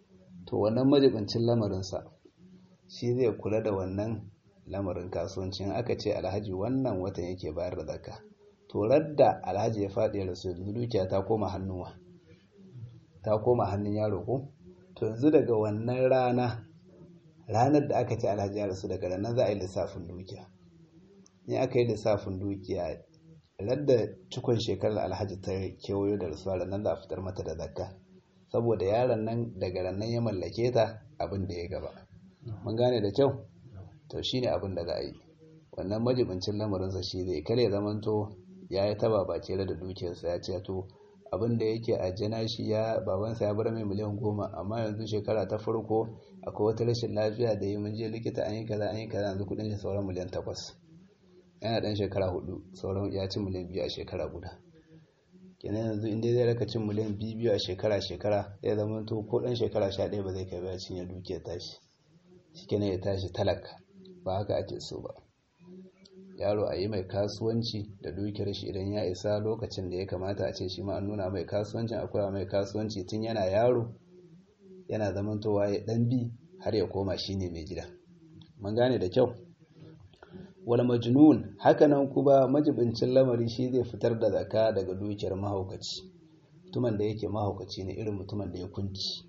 to wannan majibincin lamarinsa shi zai kula da wannan lamarin kasuwancin. Aka ce alhaji wannan watan yake bayar da zakka, to radda alhaji ya faɗi rasu dukiya ta koma hannuwa ta koma hannun yaro ko to yanzu daga wannan rana ranar da aka ce alhaji ya rasu daga ranar za a yi lissafin dukiya. in aka yi lissafin dukiya radda cikon shekarar alhaji ta kewayo da rasuwa ranar za a fitar mata da zakka, saboda yaron nan daga ranar ya mallake ta abin da ya gaba. mun gane da kyau, to shine abin da za a yi. wannan majibincin lamarinsa shi zai kare zamanto ya yi taba ba ce da dukiyarsa ya ce to abin da yake a jana shi ya babansa ya bar mai miliyan goma, amma yanzu shekara ta farko akwai wata rashin lafiya da yi mun je likita an yi kaza an yi kaza yanzu kudin shi sauran miliyan takwas, yana dan shekara hudu sauran ya ci miliyan biyu a shekara guda. kenan yanzu inda zai raka cin miliyan biyu biyu a shekara shekara ya zama to ko dan shekara sha ɗaya ba zai kai ba cinye dukiyar tashi, shi kenan ya tashi talaka. ba haka ake so ba. yaro a yi mai kasuwanci da dukiyar shi idan ya isa lokacin da ya kamata a ce shi ma an nuna mai kasuwancin, akwai mai kasuwanci tun yana yaro yana zamantowa ya dan bi har ya koma shine mai gida. mun gane da kyau. wal majnun hakanan kuma majibincin lamari shi zai fitar da zakka daga dukiyar mahaukaci. mutumin da yake mahaukaci ne irin mutumin da ya kunci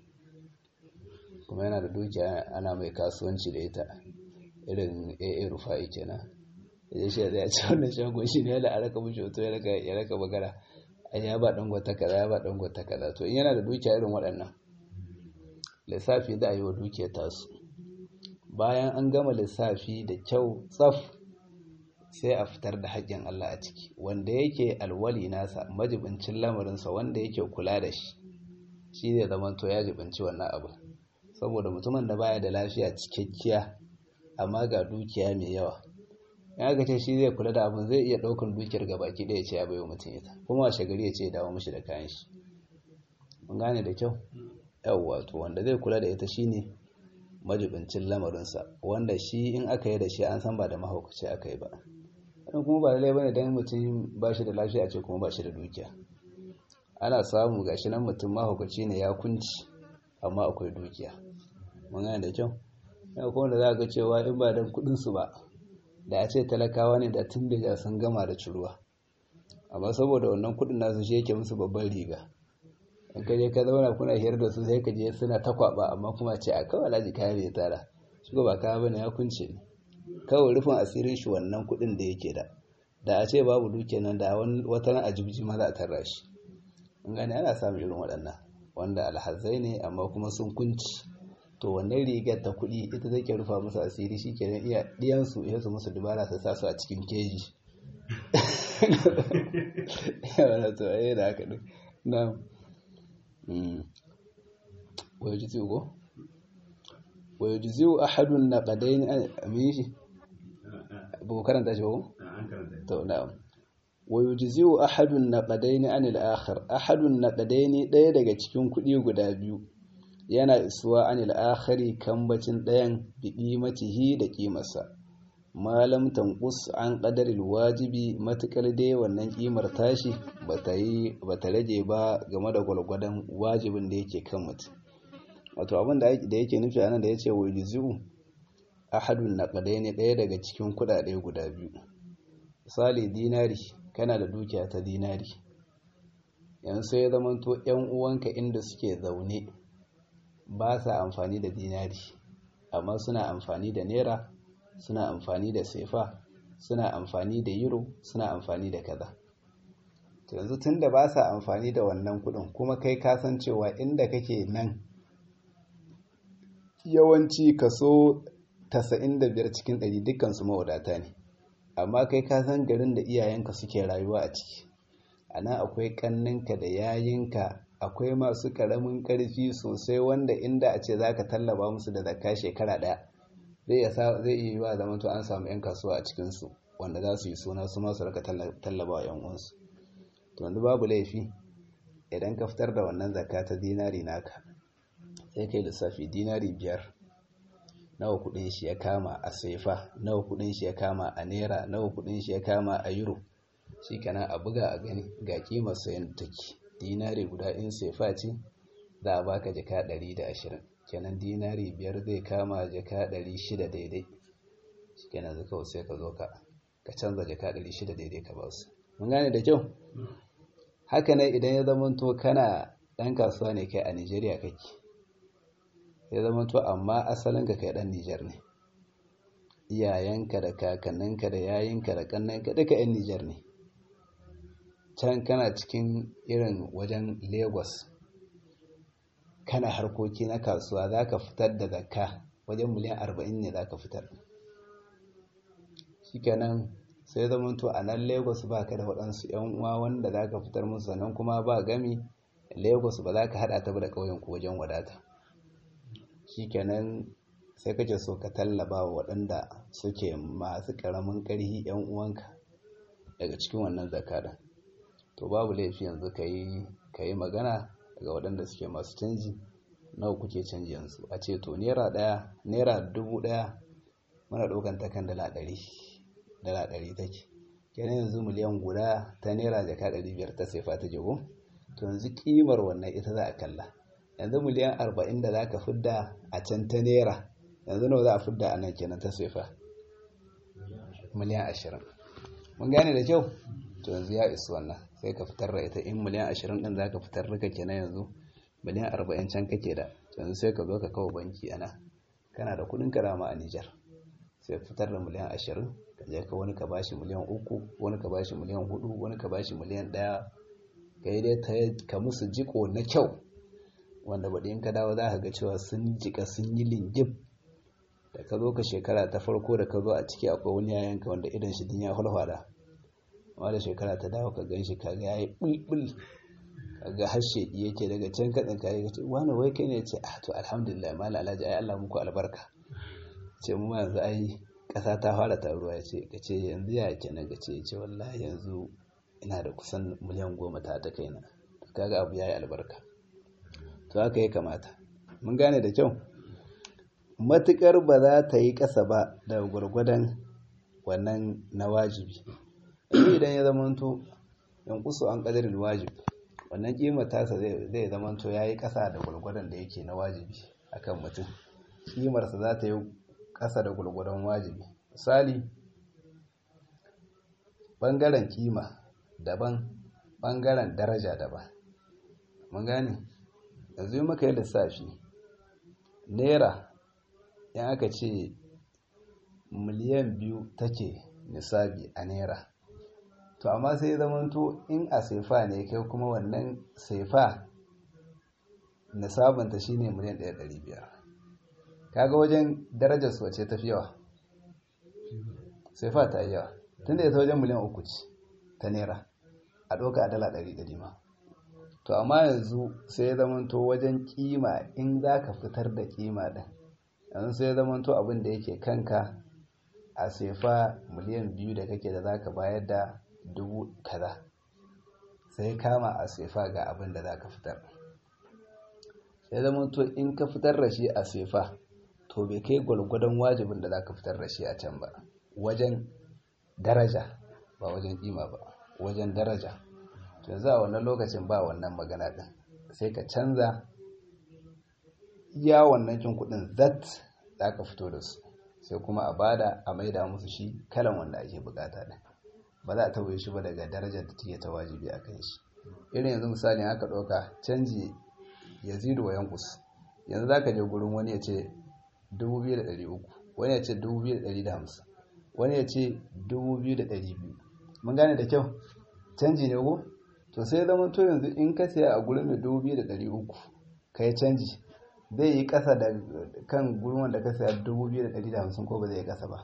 kuma yana da dukiya ana mai kasuwanci da ita, irin A A Rufai kenan. ya ce ya ce wannan shago shi ne da araka mushi hoto ya raka ya raka bagara ai ya ba dangwata kaza ya ba dangwata kaza. to in yana da dukiya irin waɗannan lissafi za a yi wa dukiyar tasu. bayan an gama lissafi da kyau tsaf sai a fitar da haƙƙin Allah a ciki, wanda yake alwali nasa majibincin lamarinsa wanda yake kula da shi shi zai zama to ya jibinci wannan abu. saboda mutumin da baya da lafiya cikakkiya amma ga dukiya mai yawa, ya ga ce shi zai kula da abin zai iya ɗaukar dukiyar gabaki ɗaya ce ya bayo mutum ita, kuma washe gari ya ce ya dawo mishi da kayan shi. mun gane da kyau. yawwa to wanda zai kula da ita shine majibincin lamarinsa, wanda shi in aka yi da shi an san ba da mahaukaci aka yi ba. wani kuma ba lalai bane dan mutum ba shi da lafiya ce kuma ba shi da dukiya. ana samu gashi nan mutum mahaukaci ne ya kunci amma akwai dukiya. mun gane da kyau. yau kuma da za ga cewa in ba dan kuɗin su ba da a ce talakawa ne da tun da sun gama da ciruwa, amma saboda wannan kudin nasu shi yake musu babban riga. in ka je ka zauna kuna hiyar da su sai ka je suna ta kwaba, amma kuma ce a kawai laji kayan da ya tara shi ba kaya bane ya kunce ne kawai rufin asirin shi wannan kudin da yake da. da a ce babu duke nan da wata ran ajibji ma za a tarra shi. in gani ana samun irin waɗannan wanda alhazai ne amma kuma sun kunci, to wannan rigar ta kuɗi ita take rufa musu asiri, shi ke nan iya ɗiyansu iya su musu dubara su sa su a cikin keji. yawana to ayi da haka ɗin na wayo ji ziyo ko? wayo ji ziyo a hadun na ƙadai ne a mai shi ba ku karanta shi ko? to na wayo ji ziyo a hadun na ƙadai ne an al'akhar. a hadun na ƙadai ne ɗaya daga cikin kuɗi guda biyu yana isuwa anil akhari kambacin ɗayan bi qimatihi da ƙimarsa, malam tanqus an qadaril wajibi, matakar dai wannan ƙimar tashi bata yi bata rage ba game da gwalgwadon wajibin da yake kan mutum. wato abin da da yake nufi anan da yace wajzu ahadun naqadaini, ɗaya daga cikin kudade guda biyu. misali dinari, kana da dukiya ta dinari, yanzu sai ya zamanto ƴan uwanka inda suke zaune ba sa amfani da dinari amma suna amfani da naira, suna amfani da sefa, suna amfani da euro, suna amfani da kaza. to yanzu tunda ba sa amfani da wannan kudin kuma kai ka san cewa inda kake nan yawanci kaso tasa'in da biyar cikin ɗari dukkan su mawadata ne, amma kai ka san garin da iyayenka suke rayuwa a ciki, anan akwai kanninka da yayinka, akwai masu karamin karfi sosai wanda inda a ce zaka tallaba musu da zakka shekara daya zai zai yi wa zaman to an samu yan kasuwa a cikin su wanda za su yi suna su ma su raka tallaba wa yan uwansu. to yanzu babu laifi idan ka fitar da wannan zakka ta dinari naka sai kai lissafi dinari biyar nawa kudin shi ya kama a sefa, nawa kudin shi ya kama a naira, nawa kudin shi ya kama a euro, shikenan a buga a gani ga kimar sayan take. dinari guda in sefa ce za a baka jaka ɗari da ashirin, kenan dinari biyar zai kama jaka ɗari shida daidai kenan zai kawai sai ka zo ka ka canza jaka ɗari shida daidai ka ba su mun gane da kyau haka ne idan ya zamanto kana ɗan kasuwa ne kai a Nigeria kake ya zamanto amma asalin ka kai ɗan Niger ne iyayenka da kakanninka da yayinka da kannanka duka 'yan Niger ne can kana cikin irin wajen Lagos kana harkoki na kasuwa za ka fitar da zakka wajen miliyan arba'in ne za ka fitar shikenan sai zamanto a nan Lagos ba ka da waɗansu 'yan uwa wanda za ka fitar musu sannan kuma ba gami Lagos ba za ka haɗa ta da ƙauyenku wajen wadata shikenan sai kake so ka tallaba wa waɗanda suke masu ƙaramin ƙarhi 'yan uwanka daga cikin wannan zakka to babu laifi yanzu ka yi magana daga waɗanda suke masu canji nawa kuke canji yanzu a ce to naira ɗaya naira dubu ɗaya muna ɗaukan ta kan dala ɗari dala ɗari take kenan yanzu miliyan guda ta naira jaka ɗari biyar ta sefa ta jego to yanzu ƙimar wannan ita za a kalla yanzu miliyan arba'in da za ka fidda a can ta naira yanzu nawa za a fidda a nan kenan ta sefa miliyan ashirin mun gane da kyau to yanzu ya isu wannan sai ka fitar da ita in miliyan ashirin ɗin za ka fitar rika kenan yanzu miliyan arba'in can kake da yanzu sai ka zo ka kawo banki ana kana da kudin karama a Nijar sai fitar da miliyan ashirin ka je ka wani ka bashi miliyan uku wani ka bashi miliyan hudu wani ka bashi miliyan ɗaya ka yi dai ka musu jiko na kyau wanda baɗi in ka dawo za ka ga cewa sun jika sun yi lingib da ka zo ka shekara ta farko da ka zo a ciki akwai wani yayanka wanda idan shi din ya hulhwada amma da shekara ta dawo ka gan shi kaga ya yi bulbul kaga harshe yake daga can kaɗin kayi ka ce wani wai kai ne ce ah to alhamdulillah mala alhaji ai Allah muku albarka ce mu yanzu ai ƙasa ta fara taruwa ya ce ka ce yanzu ya kenan ka ce ce wallahi yanzu ina da kusan miliyan goma ta ta kaina kaga abu ya yi albarka to haka ya kamata mun gane da kyau matukar ba za ta yi ƙasa ba da gwargwadon wannan na wajibi idan ya zamanto yankusu an ƙadarin wajibi wannan ƙimar tasa zai zamanto ya yi ƙasa da gwargwadon da yake na wajibi akan mutum ƙimarsa za ta yi ƙasa da gwargwadon wajibi misali ɓangaren ƙima daban ɓangaren daraja daban mun gane yanzu yi maka yi lissafi naira yan aka ce miliyan biyu take nisabi a naira to amma sai zamanto in a sefa ne kai kuma wannan sefa nisabinta shine miliyan ɗaya da ɗari biyar kaga wajen darajar su wace tafi yawa sefa ta yi yawa tunda ya ta wajen miliyan uku ce ta naira a ɗauka a dala ɗari ɗari ma to amma yanzu sai ya zamanto wajen kima in za ka fitar da kima ɗin yanzu sai ya zamanto abin da yake kanka a sefa miliyan biyu da kake da za ka bayar da dubu kaza sai kama a sefa ga abin da za ka fitar sai zamanto in ka fitar da shi a sefa to bai kai gwalgwadon wajibin da za ka fitar da shi a can ba wajen daraja ba wajen kima ba wajen daraja to yanzu a wannan lokacin ba wannan magana din sai ka canza iya wannan kin kudin zat za ka fito da su sai kuma a bada a maida musu shi kalan wanda ake bukata din ba za a tauye shi ba daga darajar da take ta wajibi a kan shi irin yanzu misali aka ɗauka canji yazidu wa yankus yanzu za ka je gurin wani ya ce dubu biyu da ɗari uku wani ya ce dubu biyu da ɗari da hamsin wani ya ce dubu biyu da ɗari biyu mun gane da kyau canji ne ko to sai zama to yanzu in ka siya a gurin mai dubu biyu da ɗari uku ka yi canji zai yi ƙasa da kan gurin wanda ka siya dubu biyu da ɗari da hamsin ko ba zai yi ƙasa ba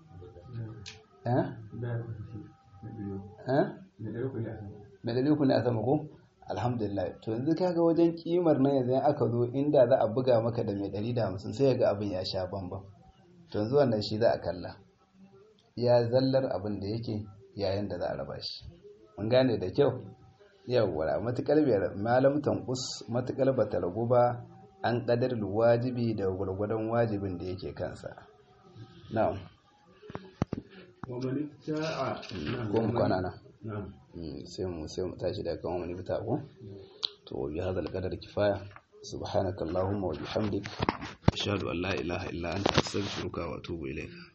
mai ɗari uku ne a sama ko alhamdulillah to yanzu kaga wajen kimar nan yanzu aka zo inda za a buga maka da mai ɗari da hamsin sai ga abin ya sha bambam to yanzu wannan shi za a kalla ya zallar abin da yake yayin da za a raba shi mun gane da kyau yawwa matukar biyar malam tanqus matukar bata ragu ba an kadar wajibi da gurgurdan wajibin da yake kansa na'am wa man ta'a ko mu kwana na na'am sai mu sai mu tashi da kan wani fita ko to bi hadal qadar kifaya subhanakallahumma wa bihamdika ashhadu an la ilaha illa anta astaghfiruka wa atubu ilaik.